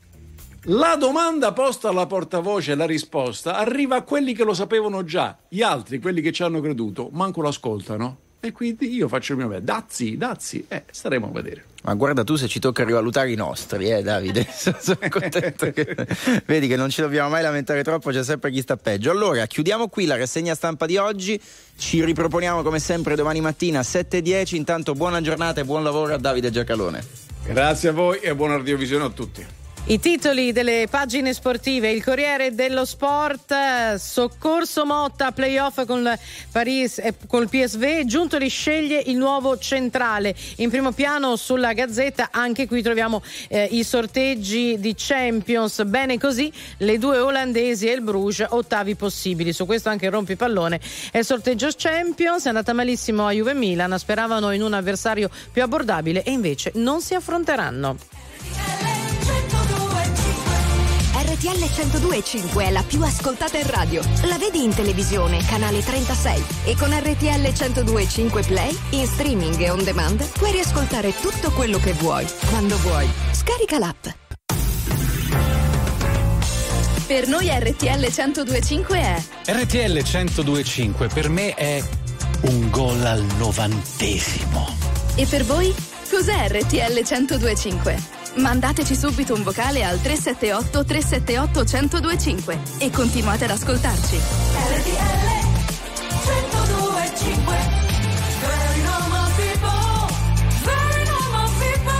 Speaker 20: La domanda posta alla portavoce, la risposta, arriva a quelli che lo sapevano già. Gli altri, quelli che ci hanno creduto, manco l'ascoltano. E quindi io faccio il mio bene. Dazi, staremo a vedere.
Speaker 2: Ma guarda tu se ci tocca rivalutare i nostri, Davide. Sono contento che vedi che non ci dobbiamo mai lamentare troppo, c'è sempre chi sta peggio. Allora, chiudiamo qui la rassegna stampa di oggi. Ci riproponiamo come sempre domani mattina 7:10. Intanto buona giornata e buon lavoro a Davide Giacalone.
Speaker 20: Grazie a voi e buona radiovisione a tutti.
Speaker 1: I titoli delle pagine sportive, il Corriere dello Sport, soccorso Motta, playoff con col PSV, Giuntoli sceglie il nuovo centrale. In primo piano sulla Gazzetta, anche qui troviamo i sorteggi di Champions, bene così, le due olandesi e il Bruges ottavi possibili. Su questo anche il rompipallone è il sorteggio Champions, è andata malissimo a Juve e Milan, speravano in un avversario più abbordabile e invece non si affronteranno.
Speaker 6: RTL 102.5 è la più ascoltata in radio. La vedi in televisione, canale 36. E con RTL 102.5 Play, in streaming e on demand, puoi riascoltare tutto quello che vuoi, quando vuoi. Scarica l'app.
Speaker 7: Per noi RTL 102.5 è...
Speaker 21: RTL 102.5 per me è un gol al 90°.
Speaker 7: E per voi? Cos'è RTL 102.5? Mandateci subito un vocale al 378 378 1025 e continuate ad ascoltarci.
Speaker 12: RTL 102.5. Very normal people, very normal people.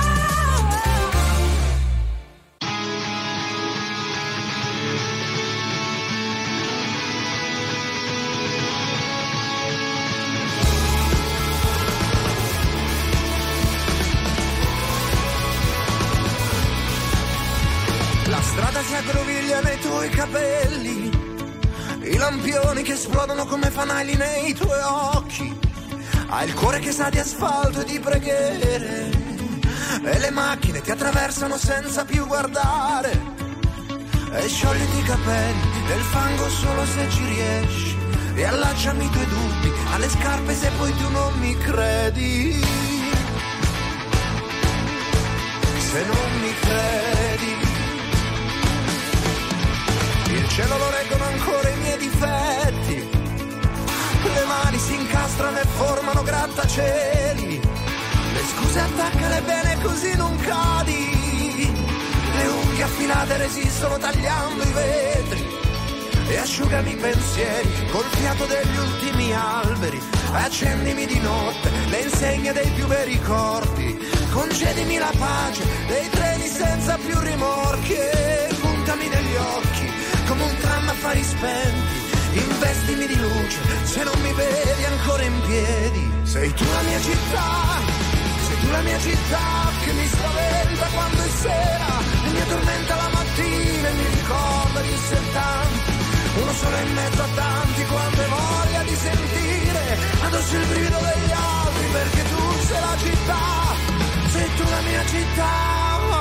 Speaker 22: La strada si aggroviglia nei tuoi capelli, i lampioni che esplodono come fanali nei tuoi occhi. Hai il cuore che sa di asfalto e di preghiere, e le macchine ti attraversano senza più guardare. E sciogliti i capelli nel fango solo se ci riesci, e allacciami i tuoi dubbi alle scarpe se poi tu non mi credi. Se non mi credi, il cielo lo reggono ancora i miei difetti, le mani si incastrano e formano grattacieli, le scuse attaccale bene così non cadi, le unghie affilate resistono tagliando i vetri, e asciugami i pensieri col fiato degli ultimi alberi, accendimi di notte le insegne dei più bei ricordi, concedimi la pace dei treni senza più rimorchi, e puntami negli occhi come un tram a fari spenti, investimi di luce se non mi vedi ancora in piedi. Sei tu la mia città, sei tu la mia città che mi spaventa quando è sera e mi addormenta la mattina e mi ricorda di essere tanti, uno solo in mezzo a tanti, quando hai voglia di sentire addosso il brivido degli altri, perché tu sei la città, sei tu la mia città.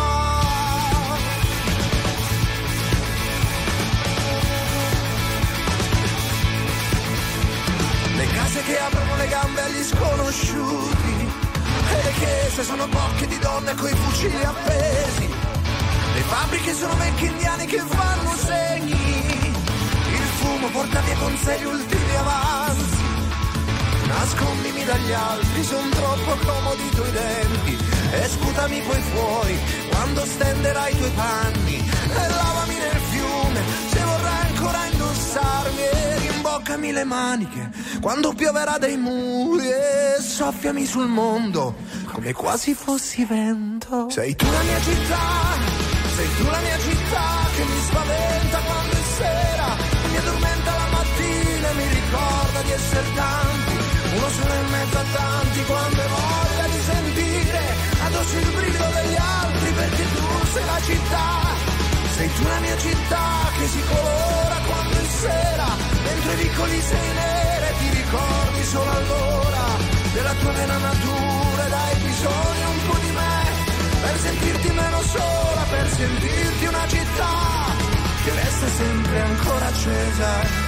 Speaker 22: Le case che aprono le gambe agli sconosciuti, e le chiese sono bocche di donne coi fucili appesi, le fabbriche sono vecchi indiani che fanno segni, il fumo porta via con sé gli ultimi avanzi, nascondimi dagli altri, son troppo comodi i tuoi denti, e sputami poi fuori quando stenderai i tuoi panni, e lavami nel fiume se vorrai ancora indossarmi, e rimboccami le maniche quando pioverà dai muri, e soffiami sul mondo come quasi fossi vento. Sei tu la mia città, sei tu la mia città che mi spaventa quando è sera, mi addormenta la mattina e mi ricorda di essere tanti, uno solo in mezzo a tanti, quando hai voglia di sentire addosso il brivido degli altri, perché tu sei la città, sei tu la mia città che si colora quando è sera, dentro i vicoli sei nera e ti ricordi solo allora della tua vera natura, dai bisogno un po' di me per sentirti meno sola, per sentirti una città che resta sempre ancora accesa.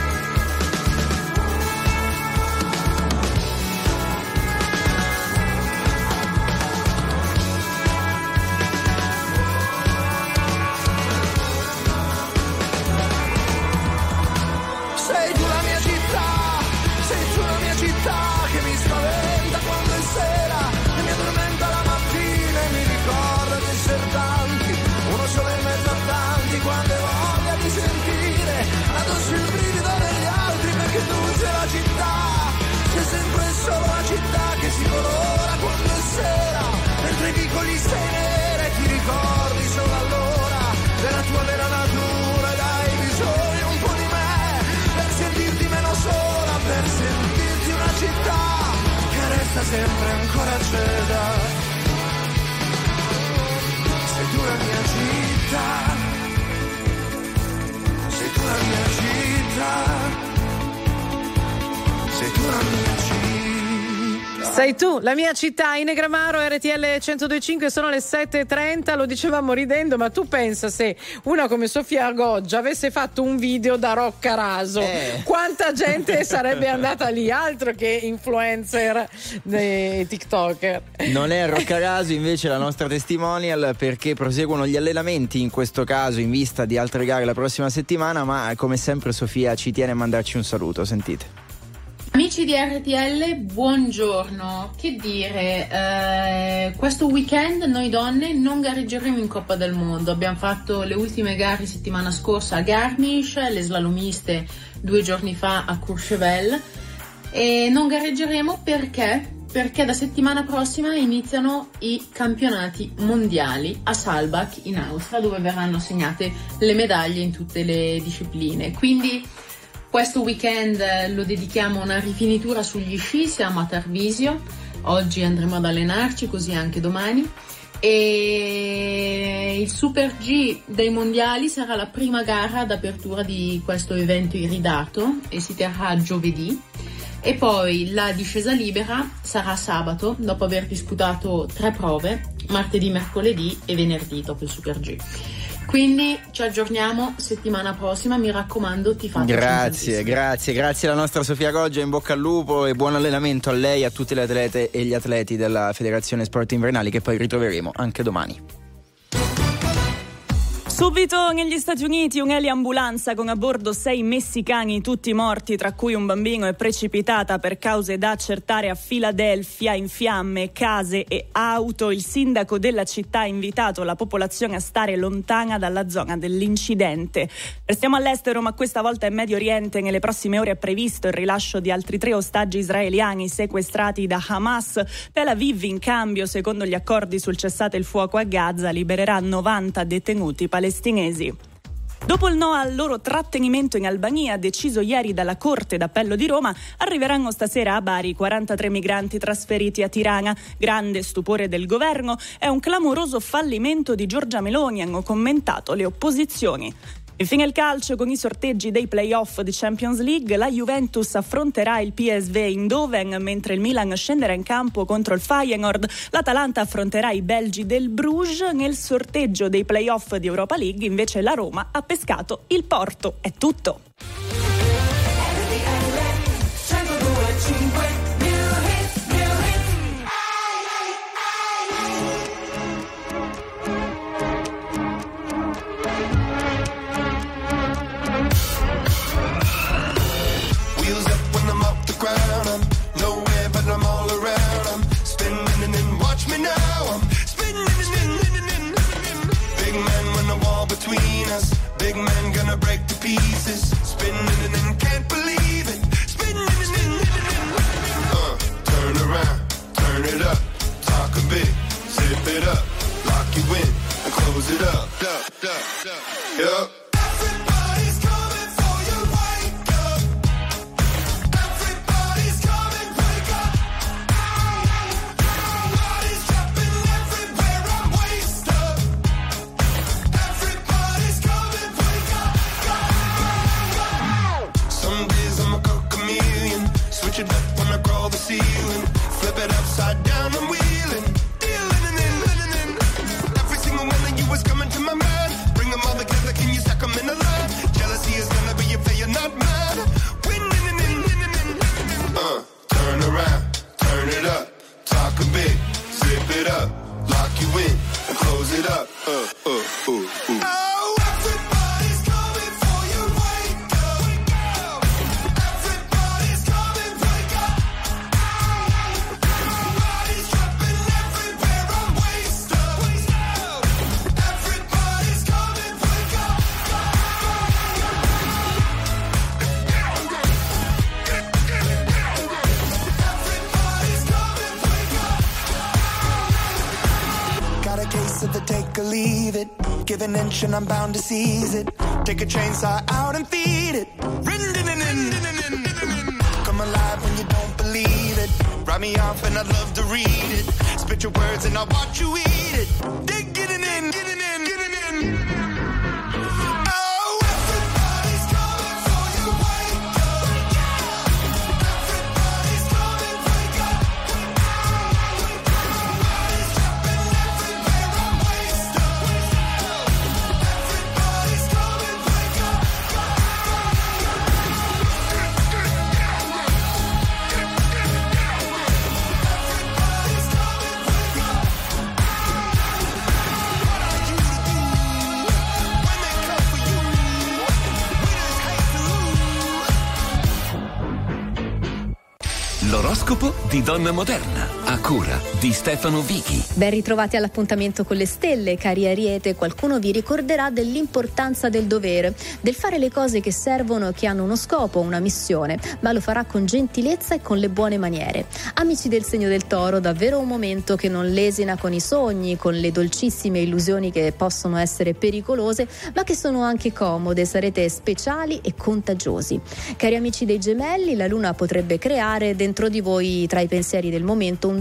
Speaker 22: Sei nera e ti ricordi solo allora della tua vera natura, dai bisogno un po' di me per sentirti meno sola, per sentirti una città che resta sempre ancora accesa. Sei tu la mia città, sei tu la mia città, sei tu la mia città.
Speaker 1: Sei tu, la mia città, Inegramaro, RTL 102.5, sono le 7.30, lo dicevamo ridendo, ma tu pensa se una come Sofia Goggia avesse fatto un video da Roccaraso, quanta gente sarebbe andata lì, altro che influencer dei TikToker.
Speaker 2: Non è Roccaraso invece la nostra testimonial, perché proseguono gli allenamenti, in questo caso in vista di altre gare la prossima settimana, ma come sempre Sofia ci tiene a mandarci un saluto, sentite.
Speaker 4: Amici di RTL, buongiorno. Che dire, questo weekend noi donne non gareggeremo in Coppa del Mondo. Abbiamo fatto le ultime gare settimana scorsa a Garmisch, le slalomiste 2 giorni fa a Courchevel, e non gareggeremo perché da settimana prossima iniziano i campionati mondiali a Saalbach in Austria, dove verranno assegnate le medaglie in tutte le discipline. Quindi questo weekend lo dedichiamo a una rifinitura sugli sci, siamo a Tarvisio, oggi andremo ad allenarci, così anche domani, e il Super G dei mondiali sarà la prima gara d'apertura di questo evento iridato e si terrà giovedì, e poi la discesa libera sarà sabato, dopo aver disputato 3 prove, martedì, mercoledì e venerdì dopo il Super G. Quindi ci aggiorniamo settimana prossima, mi raccomando, ti faccio
Speaker 2: grazie alla nostra Sofia Goggia, in bocca al lupo e buon allenamento a lei, a tutte le atlete e gli atleti della Federazione Sport Invernali, che poi ritroveremo anche domani.
Speaker 3: Subito negli Stati Uniti un'eliambulanza con a bordo 6 messicani, tutti morti, tra cui un bambino, è precipitata per cause da accertare a Filadelfia, in fiamme case e auto. Il sindaco della città ha invitato la popolazione a stare lontana dalla zona dell'incidente. Restiamo all'estero, ma questa volta in Medio Oriente. Nelle prossime ore è previsto il rilascio di altri 3 ostaggi israeliani sequestrati da Hamas. Tel Aviv, in cambio, secondo gli accordi sul cessate il fuoco a Gaza, libererà 90 detenuti palestinesi. Dopo il no al loro trattenimento in Albania, deciso ieri dalla Corte d'Appello di Roma, arriveranno stasera a Bari 43 migranti trasferiti a Tirana. Grande stupore del governo, è un clamoroso fallimento di Giorgia Meloni, hanno commentato le opposizioni. Infine il calcio, con i sorteggi dei play-off di Champions League, la Juventus affronterà il PSV Eindhoven, mentre il Milan scenderà in campo contro il Feyenoord. L'Atalanta affronterà i belgi del Bruges. Nel sorteggio dei play-off di Europa League, invece, la Roma ha pescato il Porto. È tutto.
Speaker 12: Big man gonna break to pieces, spinning and can't believe it, spinning. Turn around, turn it up, talk a bit, zip it up, lock you in and close it up. Yup. Switch it up when I crawl the ceiling, flip it upside down, I'm wheeling, dealing. Every single one of you is coming to my mind. Bring them all together, can you stack them in a line? Jealousy is gonna be if they are not mine. Winning. Turn around, turn it up, talk a bit, zip it up, lock you in and close it up. Take or leave it, give an inch and I'm bound to seize it. Take a chainsaw out and feed it. Come alive when you don't believe it. Write me off and I'd love to read it. Spit your words and I'll watch you eat it. Dig it in.
Speaker 5: L'oroscopo di Donna Moderna, a cura di Stefano Vichi.
Speaker 8: Ben ritrovati all'appuntamento con le stelle, cari Ariete. Qualcuno vi ricorderà dell'importanza del dovere, del fare le cose che servono e che hanno uno scopo, una missione, ma lo farà con gentilezza e con le buone maniere. Amici del segno del Toro, davvero un momento che non lesina con i sogni, con le dolcissime illusioni che possono essere pericolose, ma che sono anche comode. Sarete speciali e contagiosi. Cari amici dei Gemelli, la Luna potrebbe creare dentro di voi, tra i pensieri del momento, un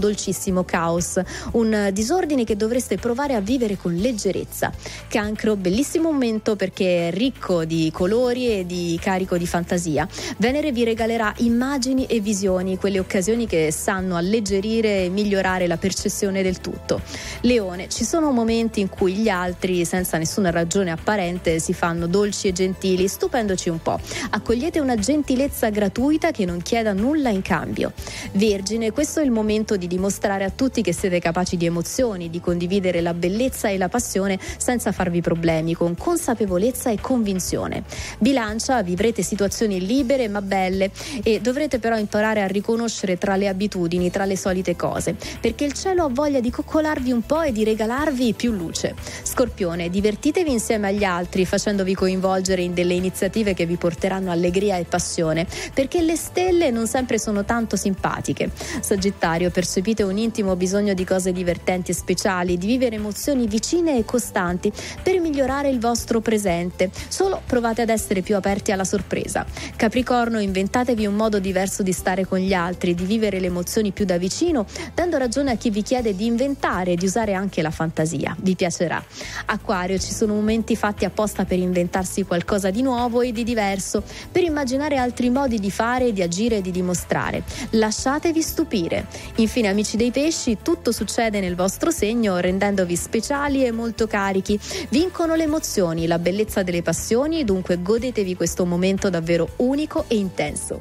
Speaker 8: dolcissimo caos, un disordine che dovreste provare a vivere con leggerezza. Cancro, bellissimo momento perché è ricco di colori e di carico di fantasia. Venere vi regalerà immagini e visioni, quelle occasioni che sanno alleggerire e migliorare la percezione del tutto. Leone, ci sono momenti in cui gli altri, senza nessuna ragione apparente, si fanno dolci e gentili, stupendoci un po'. Accogliete una gentilezza gratuita che non chieda nulla in cambio. Vergine, questo è il momento di dimostrare a tutti che siete capaci di emozioni, di condividere la bellezza e la passione senza farvi problemi, con consapevolezza e convinzione. Bilancia, vivrete situazioni libere ma belle e dovrete però imparare a riconoscere tra le abitudini, tra le solite cose, perché il cielo ha voglia di coccolarvi un po' e di regalarvi più luce. Scorpione, divertitevi insieme agli altri facendovi coinvolgere in delle iniziative che vi porteranno allegria e passione, perché le stelle non sempre sono tanto simpatiche. Sagittario, percepite un intimo bisogno di cose divertenti e speciali, di vivere emozioni vicine e costanti per migliorare il vostro presente. Solo provate ad essere più aperti alla sorpresa. Capricorno, inventatevi un modo diverso di stare con gli altri, di vivere le emozioni più da vicino, dando ragione a chi vi chiede di inventare e di usare anche la fantasia. Vi piacerà. Acquario, ci sono momenti fatti apposta per inventarsi qualcosa di nuovo e di diverso, per immaginare altri modi di fare, di agire e di dimostrare. Lasciatevi stupire. Infine, amici dei pesci, tutto succede nel vostro segno rendendovi speciali e molto carichi. Vincono le emozioni, la bellezza delle passioni, dunque godetevi questo momento davvero unico e intenso.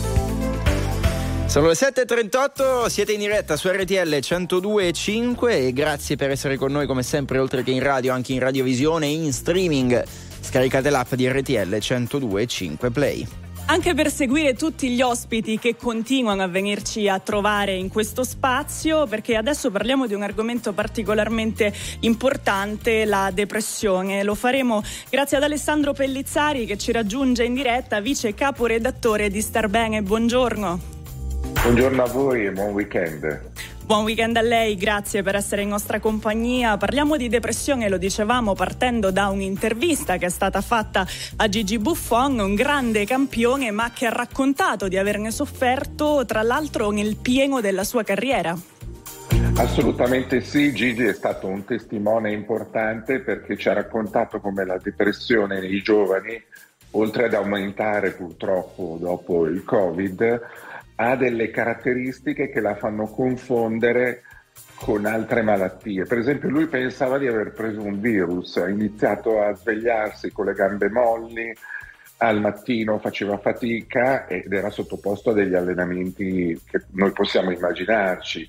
Speaker 2: Sono le 7.38, siete in diretta su RTL 102.5 e grazie per essere con noi come sempre, oltre che in radio, anche in radiovisione e in streaming. Scaricate l'app di RTL 102.5 Play.
Speaker 3: Anche per seguire tutti gli ospiti che continuano a venirci a trovare in questo spazio, perché adesso parliamo di un argomento particolarmente importante, la depressione. Lo faremo grazie ad Alessandro Pellizzari che ci raggiunge in diretta, vice caporedattore di Starbene. Buongiorno.
Speaker 9: Buongiorno a voi e buon weekend.
Speaker 3: Buon weekend a lei, grazie per essere in nostra compagnia. Parliamo di depressione, lo dicevamo, partendo da un'intervista che è stata fatta a Gigi Buffon, un grande campione ma che ha raccontato di averne sofferto, tra l'altro nel pieno della sua carriera.
Speaker 9: Assolutamente sì, Gigi è stato un testimone importante perché ci ha raccontato come la depressione nei giovani, oltre ad aumentare purtroppo dopo il Covid, ha delle caratteristiche che la fanno confondere con altre malattie. Per esempio, lui pensava di aver preso un virus, ha iniziato a svegliarsi con le gambe molli, al mattino faceva fatica ed era sottoposto a degli allenamenti che noi possiamo immaginarci.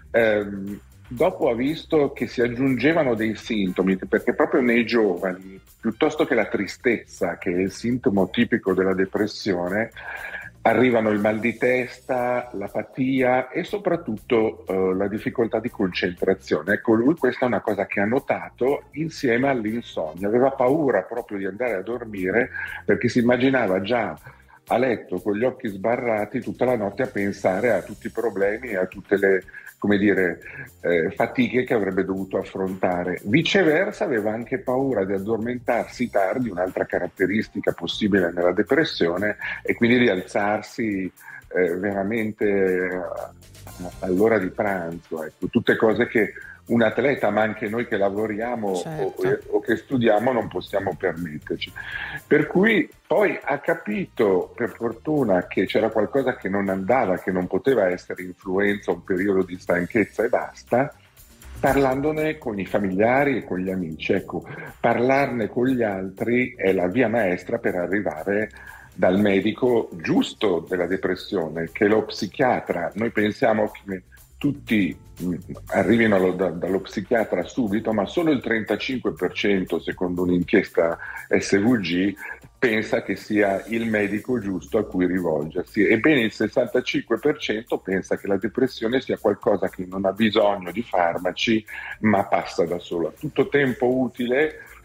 Speaker 9: Dopo ha visto che si aggiungevano dei sintomi, perché proprio nei giovani, piuttosto che la tristezza, che è il sintomo tipico della depressione, arrivano il mal di testa, l'apatia e soprattutto la difficoltà di concentrazione. Ecco, lui questa è una cosa che ha notato insieme all'insonnia. Aveva paura proprio di andare a dormire perché si immaginava già a letto con gli occhi sbarrati tutta la notte a pensare a tutti i problemi e a tutte le, come dire, fatiche che avrebbe dovuto affrontare. Viceversa aveva anche paura di addormentarsi tardi, un'altra caratteristica possibile nella depressione, e quindi di alzarsi veramente all'ora di pranzo. Ecco, tutte cose che un atleta, ma anche noi che lavoriamo o che studiamo, non possiamo permetterci. Per cui poi ha capito, per fortuna, che c'era qualcosa che non andava, che non poteva essere influenza, un periodo di stanchezza e basta, parlandone con i familiari e con gli amici. Ecco, parlarne con gli altri è la via maestra per arrivare dal medico giusto della depressione, che è lo psichiatra. Noi pensiamo che tutti arrivino dallo psichiatra subito, ma solo il 35%, secondo un'inchiesta SVG, pensa che sia il medico giusto a cui rivolgersi. Ebbene, il 65% pensa che la depressione sia qualcosa che non ha bisogno di farmaci, ma passa da sola. Tutto tempo utile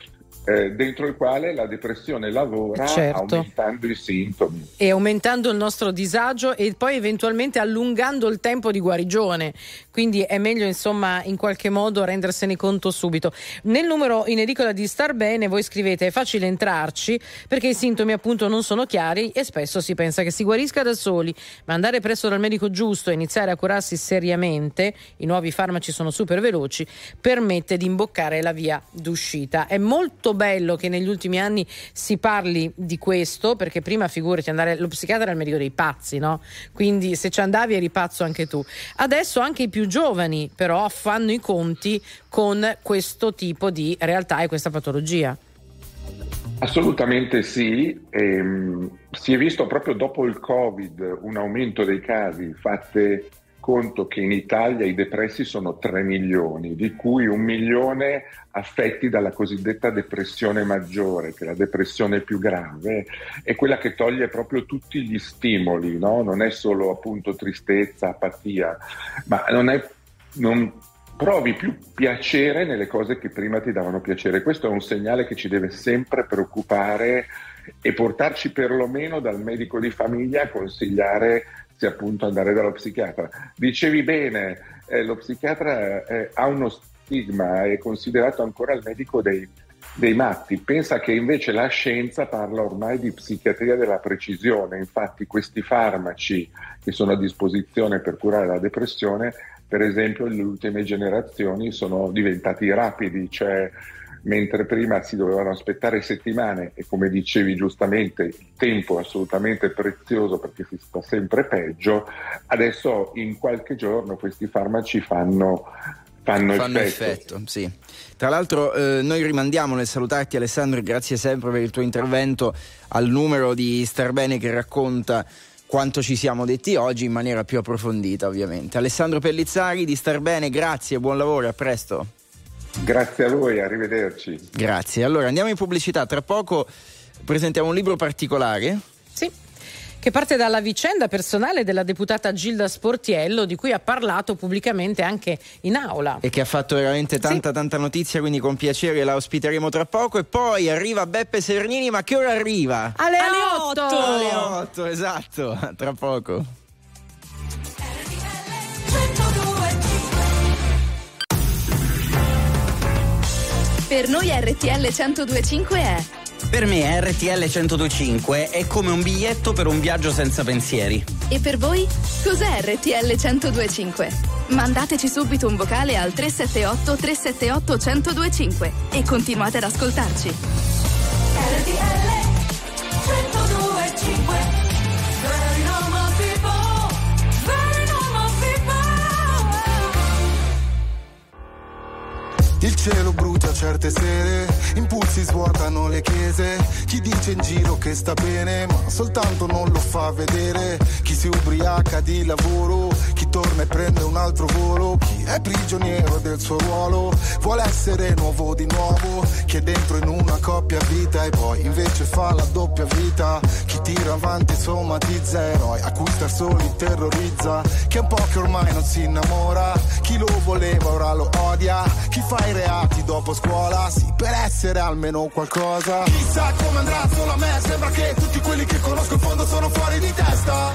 Speaker 9: dentro il quale la depressione lavora, aumentando i sintomi
Speaker 1: e aumentando il nostro disagio e poi eventualmente allungando il tempo di guarigione, quindi è meglio insomma in qualche modo rendersene conto subito. Nel numero in edicola di Star Bene voi scrivete: è facile entrarci perché i sintomi appunto non sono chiari e spesso si pensa che si guarisca da soli, ma andare presto dal medico giusto e iniziare a curarsi seriamente, i nuovi farmaci sono super veloci, permette di imboccare la via d'uscita. È molto bello che negli ultimi anni si parli di questo, perché prima figurati andare lo psichiatra era il medico dei pazzi, no? Quindi se ci andavi eri pazzo anche tu. Adesso anche i più giovani però fanno i conti con questo tipo di realtà e questa patologia.
Speaker 9: Assolutamente sì, si è visto proprio dopo il Covid un aumento dei casi. Fate conto che in Italia i depressi sono 3 milioni, di cui 1 milione affetti dalla cosiddetta depressione maggiore, che è la depressione più grave, è quella che toglie proprio tutti gli stimoli, no? Non è solo appunto tristezza, apatia, ma non provi più piacere nelle cose che prima ti davano piacere. Questo è un segnale che ci deve sempre preoccupare e portarci perlomeno dal medico di famiglia a consigliare se appunto andare dallo psichiatra. Dicevi bene, lo psichiatra ha uno stigma, è considerato ancora il medico dei matti. Pensa che invece la scienza parla ormai di psichiatria della precisione. Infatti questi farmaci che sono a disposizione per curare la depressione, per esempio nelle ultime generazioni sono diventati rapidi, cioè mentre prima si dovevano aspettare settimane e, come dicevi giustamente, il tempo è assolutamente prezioso perché si sta sempre peggio, adesso in qualche giorno questi farmaci fanno effetto.
Speaker 2: Sì. Tra l'altro noi rimandiamo nel salutarti, Alessandro, e grazie sempre per il tuo intervento, al numero di Star Bene che racconta quanto ci siamo detti oggi in maniera più approfondita, ovviamente. Alessandro Pellizzari di Star Bene, grazie, buon lavoro, a presto.
Speaker 9: Grazie a voi, arrivederci.
Speaker 2: Grazie. Allora andiamo in pubblicità, tra poco presentiamo un libro particolare.
Speaker 1: Sì, che parte dalla vicenda personale della deputata Gilda Sportiello, di cui ha parlato pubblicamente anche in aula.
Speaker 2: E che ha fatto veramente tanta notizia, quindi con piacere la ospiteremo tra poco. E poi arriva Beppe Sernini, ma che ora arriva?
Speaker 1: Alle 8!
Speaker 2: Alle 8, esatto, tra poco.
Speaker 7: Per noi RTL 102.5 è...
Speaker 10: Per me RTL 102.5 è come un biglietto per un viaggio senza pensieri.
Speaker 7: E per voi? Cos'è RTL 102.5? Mandateci subito un vocale al 378 378 102.5 e continuate ad ascoltarci.
Speaker 22: RTL 102.5.
Speaker 12: Il cielo brucia certe sere, impulsi svuotano le chiese. Chi dice in giro che sta bene, ma soltanto non lo fa vedere. Chi si ubriaca di lavoro, chi torna e prende un altro volo. Chi è prigioniero del suo ruolo, vuole essere nuovo di nuovo. Chi è dentro in una coppia vita e poi invece fa la doppia vita. Chi tira avanti somatizza eroi, a cui star soli terrorizza. Che è un po' che ormai non si innamora, chi lo voleva ora lo odia. Chi fa i reati dopo scuola, sì, per essere almeno qualcosa. Chissà come andrà solo a me, sembra che tutti quelli che conosco in fondo sono fuori di testa.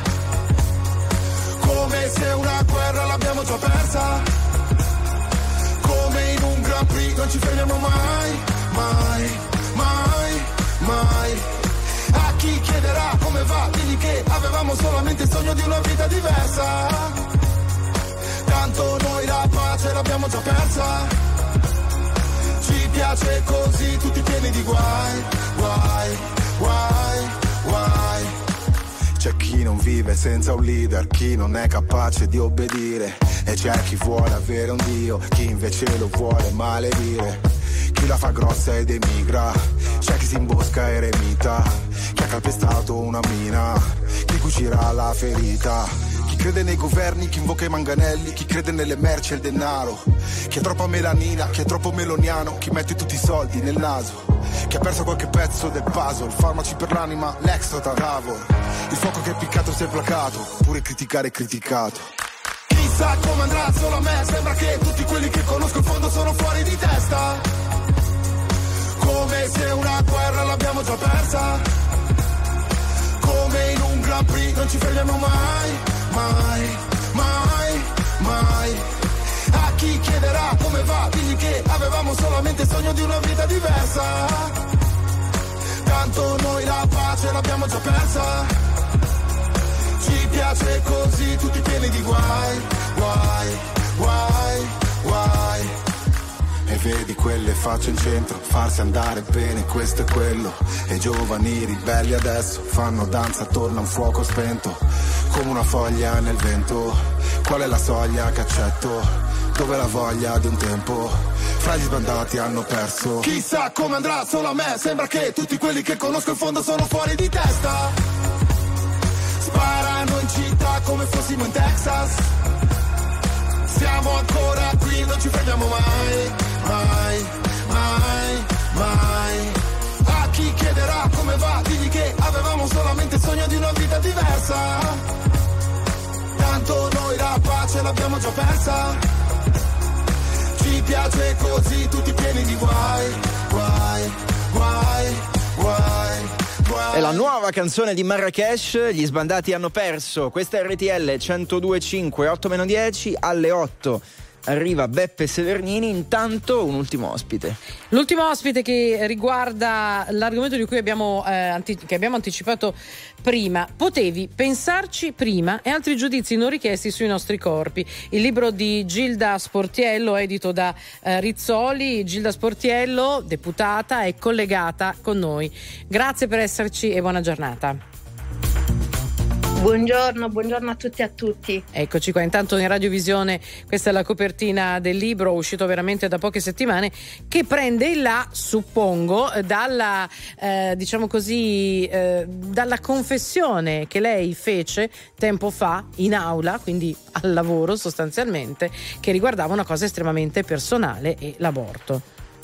Speaker 12: Come se una guerra l'abbiamo già persa. Come in un Grand Prix non ci fermiamo mai, mai, mai, mai. A chi chiederà come va, digli che avevamo solamente il sogno di una vita diversa. Tanto noi la pace l'abbiamo già persa. Ci piace così, tutti pieni di guai, guai, guai, guai. C'è chi non vive senza un leader, chi non è capace di obbedire. E c'è chi vuole avere un dio, chi invece lo vuole maledire. Chi la fa grossa ed emigra, c'è chi si imbosca eremita. Chi ha calpestato una mina, chi cucirà la ferita. Chi crede nei governi, chi invoca i manganelli, chi crede nelle merci e il denaro. Chi ha troppa melanina, chi è troppo meloniano, chi mette tutti i soldi nel naso. Chi ha perso qualche pezzo del puzzle, farmaci per l'anima, l'extra tavor. Il fuoco che è piccato si è placato, pure criticare è criticato. Chissà come andrà solo a me, sembra che tutti quelli che conosco in fondo sono fuori di testa.
Speaker 22: come se una guerra l'abbiamo già persa, come in un Grand Prix non ci fermiamo mai, mai, mai, mai. A chi chiederà come va, digli che avevamo solamente il sogno di una vita diversa, tanto noi la pace l'abbiamo già persa, ci piace così tutti pieni di guai, guai, guai, guai. E vedi quelle facce in centro, farsi andare bene, questo e quello. E i giovani ribelli adesso fanno danza attorno a un fuoco spento, come una foglia nel vento. Qual è la soglia che accetto? Dove la voglia di un tempo? Fra gli sbandati hanno perso. Chissà come andrà solo a me, sembra che tutti quelli che conosco in fondo sono fuori di testa. Sparano in città come fossimo in Texas. Siamo ancora qui, non ci fermiamo mai, mai, mai, mai. A chi chiederà come va, digli che avevamo solamente il sogno di una vita diversa, tanto noi la pace l'abbiamo già persa, ci piace così tutti pieni di guai, guai, guai, guai.
Speaker 2: È la nuova canzone di Marrakesh, gli sbandati hanno perso. Questa è RTL 102.5, 8-10, alle 8 arriva Beppe Severnini. Intanto un ultimo ospite.
Speaker 1: L'ultimo ospite che riguarda l'argomento di cui abbiamo anticipato prima. Potevi pensarci prima e altri giudizi non richiesti sui nostri corpi. Il libro di Gilda Sportiello, edito da Rizzoli. Gilda Sportiello, deputata, è collegata con noi. Grazie per esserci e buona giornata.
Speaker 11: Buongiorno a tutti e a tutti.
Speaker 1: Eccoci qua, intanto in radiovisione questa è la copertina del libro uscito veramente da poche settimane, che prende il là, suppongo, dalla diciamo così dalla confessione che lei fece tempo fa in aula, quindi al lavoro sostanzialmente, che riguardava una cosa estremamente personale e l'aborto.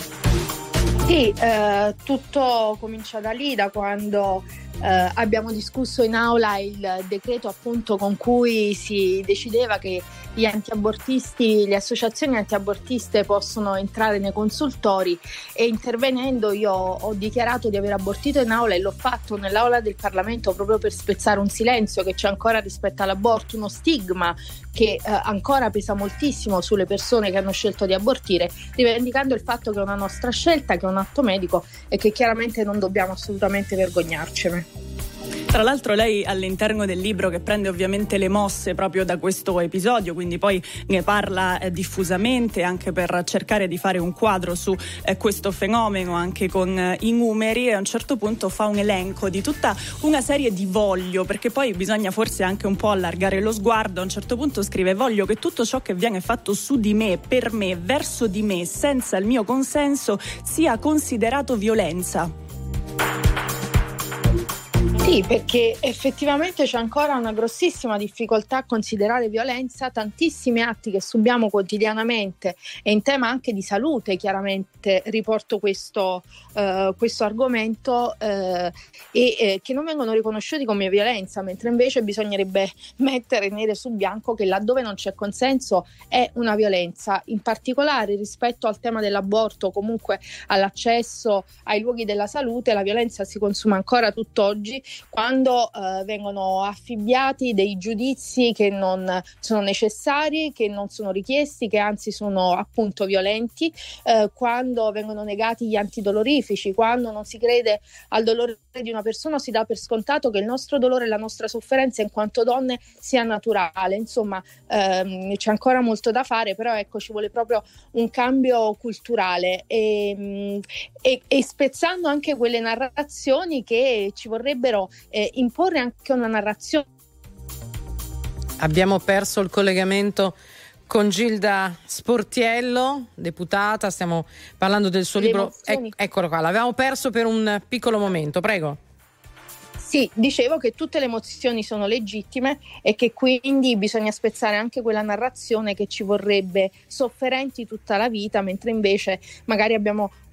Speaker 11: Sì, tutto comincia da lì, da quando abbiamo discusso in aula il decreto appunto con cui si decideva che gli antiabortisti, le associazioni antiabortiste possono entrare nei consultori, e intervenendo io ho dichiarato di aver abortito in aula, e l'ho fatto nell'aula del Parlamento proprio per spezzare un silenzio che c'è ancora rispetto all'aborto, uno stigma che ancora pesa moltissimo sulle persone che hanno scelto di abortire, rivendicando il fatto che è una nostra scelta, che è un atto medico e che chiaramente non dobbiamo assolutamente vergognarcene.
Speaker 3: Tra l'altro lei all'interno del libro, che prende ovviamente le mosse proprio da questo episodio, quindi poi ne parla diffusamente anche per cercare di fare un quadro su questo fenomeno anche con i numeri, e a un certo punto fa un elenco di tutta una serie di voglio, perché poi bisogna forse anche un po' allargare lo sguardo. A un certo punto scrive: voglio che tutto ciò che viene fatto su di me, per me, verso di me, senza il mio consenso, sia considerato violenza.
Speaker 11: Sì, perché effettivamente c'è ancora una grossissima difficoltà a considerare violenza tantissimi atti che subiamo quotidianamente, e in tema anche di salute chiaramente riporto questo argomento, e che non vengono riconosciuti come violenza, mentre invece bisognerebbe mettere nero su bianco che laddove non c'è consenso è una violenza, in particolare rispetto al tema dell'aborto, comunque all'accesso ai luoghi della salute. La violenza si consuma ancora tutt'oggi, quando vengono affibbiati dei giudizi che non sono necessari, che non sono richiesti, che anzi sono appunto violenti, quando vengono negati gli antidolorifici, quando non si crede al dolore di una persona, si dà per scontato che il nostro dolore e la nostra sofferenza in quanto donne sia naturale. Insomma, c'è ancora molto da fare, però ecco, ci vuole proprio un cambio culturale, e spezzando anche quelle narrazioni che ci vorrebbero imporre anche una narrazione.
Speaker 1: Abbiamo perso il collegamento con Gilda Sportiello, deputata, stiamo parlando del suo libro. Eccolo qua, l'avevamo perso per un piccolo momento, prego.
Speaker 11: Sì, dicevo che tutte le emozioni sono legittime e che quindi bisogna spezzare anche quella narrazione che ci vorrebbe sofferenti tutta la vita, mentre invece magari abbiamo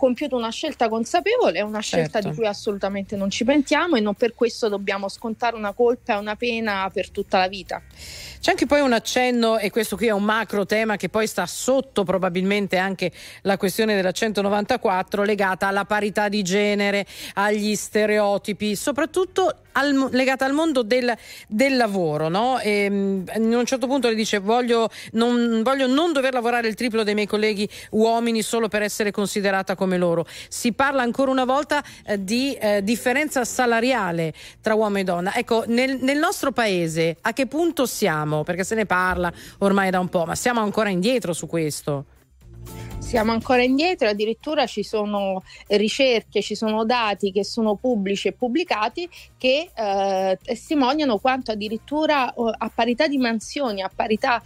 Speaker 11: compiuto una scelta consapevole, è una scelta di cui assolutamente non ci pentiamo, e non per questo dobbiamo scontare una colpa e una pena per tutta la vita.
Speaker 1: C'è anche poi un accenno, e questo qui è un macro tema che poi sta sotto probabilmente anche la questione della 194, legata alla parità di genere, agli stereotipi, soprattutto legata al mondo del lavoro, no? E, a un certo punto le dice voglio non dover lavorare il triplo dei miei colleghi uomini solo per essere considerata come loro. Si parla ancora una volta di differenza salariale tra uomo e donna. Ecco, nel nostro paese a che punto siamo? Perché se ne parla ormai da un po', ma siamo ancora indietro su questo?
Speaker 11: Siamo ancora indietro, addirittura ci sono ricerche, ci sono dati che sono pubblici e pubblicati che testimoniano quanto addirittura a parità di mansioni, a parità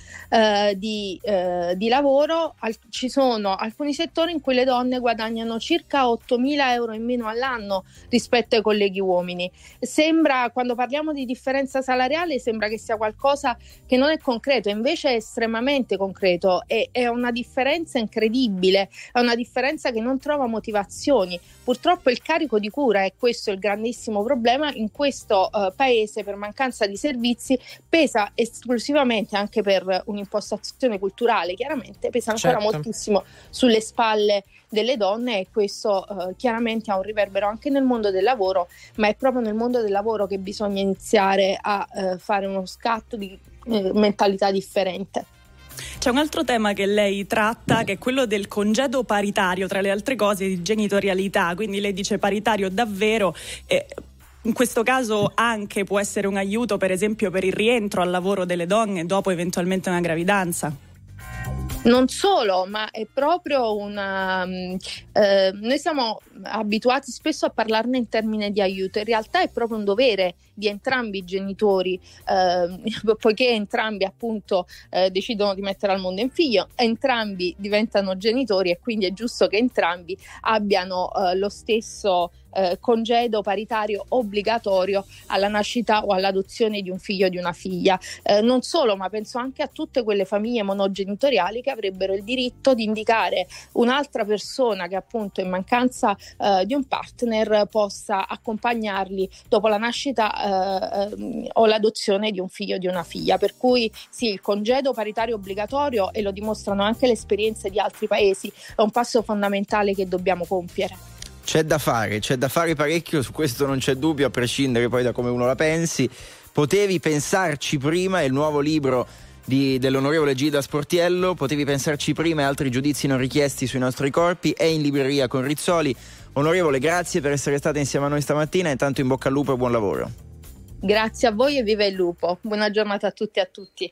Speaker 11: di lavoro, ci sono alcuni settori in cui le donne guadagnano circa 8.000 euro in meno all'anno rispetto ai colleghi uomini. Sembra, quando parliamo di differenza salariale, sembra che sia qualcosa che non è concreto, invece è estremamente concreto, è una differenza incredibile. È una differenza che non trova motivazioni. Purtroppo il carico di cura, e questo è il grandissimo problema, in questo paese per mancanza di servizi pesa esclusivamente, anche per un'impostazione culturale chiaramente, pesa ancora moltissimo sulle spalle delle donne, e questo chiaramente ha un riverbero anche nel mondo del lavoro, ma è proprio nel mondo del lavoro che bisogna iniziare a fare uno scatto di mentalità differente.
Speaker 3: C'è un altro tema che lei tratta, che è quello del congedo paritario, tra le altre cose di genitorialità, quindi lei dice paritario davvero. In questo caso anche può essere un aiuto, per esempio, per il rientro al lavoro delle donne dopo eventualmente una gravidanza.
Speaker 11: Non solo, ma è proprio una... noi siamo abituati spesso a parlarne in termini di aiuto, in realtà è proprio un dovere di entrambi i genitori, poiché entrambi appunto decidono di mettere al mondo un figlio, entrambi diventano genitori, e quindi è giusto che entrambi abbiano lo stesso congedo paritario obbligatorio alla nascita o all'adozione di un figlio o di una figlia. Non solo, ma penso anche a tutte quelle famiglie monogenitoriali che avrebbero il diritto di indicare un'altra persona che appunto in mancanza di un partner possa accompagnarli dopo la nascita o l'adozione di un figlio o di una figlia. Per cui sì, il congedo paritario obbligatorio, e lo dimostrano anche le esperienze di altri paesi, è un passo fondamentale che dobbiamo compiere.
Speaker 2: C'è da fare parecchio, su questo non c'è dubbio, a prescindere poi da come uno la pensi. Potevi pensarci prima, è il nuovo libro dell'onorevole Gilda Sportiello. Potevi pensarci prima, e altri giudizi non richiesti sui nostri corpi, è in libreria con Rizzoli. Onorevole, grazie per essere stata insieme a noi stamattina, intanto in bocca al lupo e buon lavoro.
Speaker 11: Grazie a voi e viva il lupo. Buona giornata a tutti e a tutti.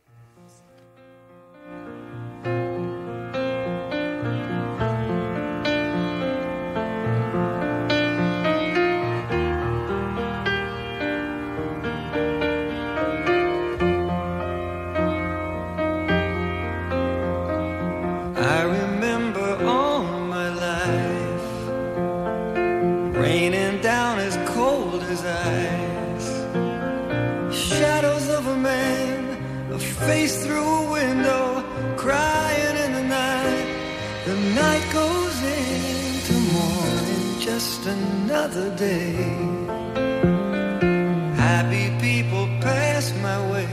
Speaker 22: I remember all my life raining down as cold as ice, shadows of a man, a face through a window, crying in the night. The night goes into morning, just another day. Happy people pass my way,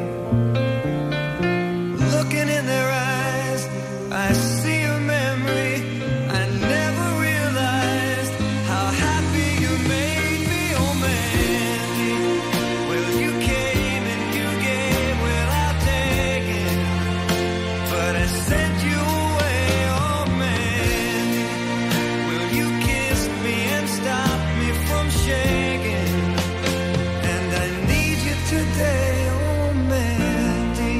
Speaker 22: looking in their eyes, I see a memory. I never realized how happy you made me, oh Mandy. Well, you came and you gave without taking, but I sent you away, oh Mandy. Well, you kissed me and stopped me from shaking, and I need you today, oh Mandy.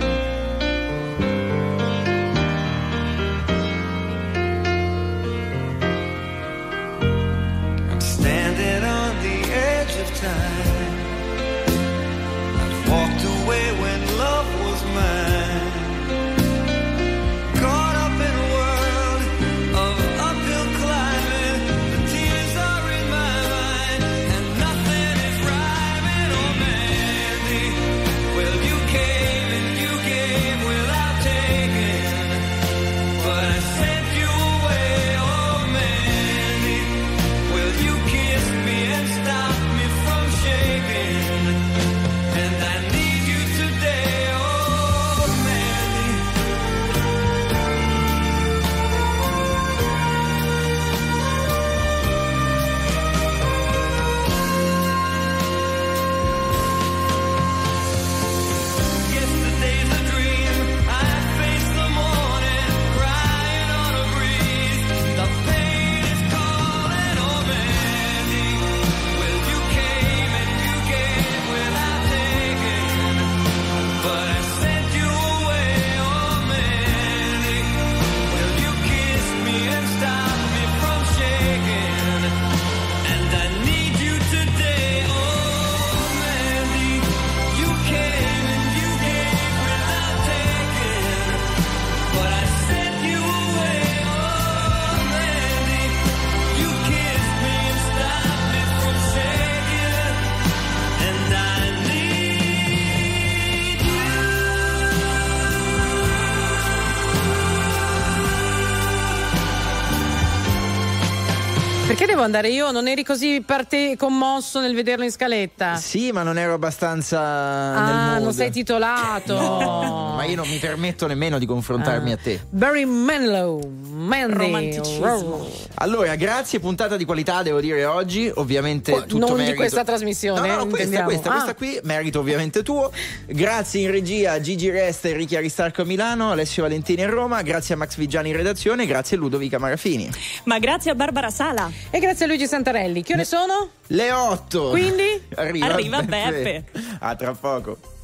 Speaker 22: Standing on the edge of time, I've walked away when love was mine, caught up in a world of uphill climbing. The tears are in my mind and nothing is rhyming, oh Mandy. Well, you came and you gave without taking, but I sent you away, oh Mandy.
Speaker 1: Devo andare io? Non eri così commosso nel vederlo in scaletta?
Speaker 2: Sì, ma non ero abbastanza nel mood.
Speaker 1: Non sei titolato.
Speaker 2: No, ma io non mi permetto nemmeno di confrontarmi a te.
Speaker 1: Barry Manilow,
Speaker 3: romanticismo.
Speaker 2: Allora, grazie, puntata di qualità devo dire oggi, ovviamente tutto
Speaker 1: non
Speaker 2: merito.
Speaker 1: Di questa trasmissione.
Speaker 2: No, questa qui, merito ovviamente tuo. Grazie in regia a Gigi Resta e Ricky Aristarco a Milano, Alessio Valentini a Roma, grazie a Max Vigiani in redazione, grazie a Ludovica Marafini.
Speaker 3: Ma grazie a Barbara Sala.
Speaker 1: E grazie a Luigi Santarelli. Che ore sono?
Speaker 2: Le 8.
Speaker 1: Quindi?
Speaker 3: Arriva Beppe.
Speaker 2: A tra poco.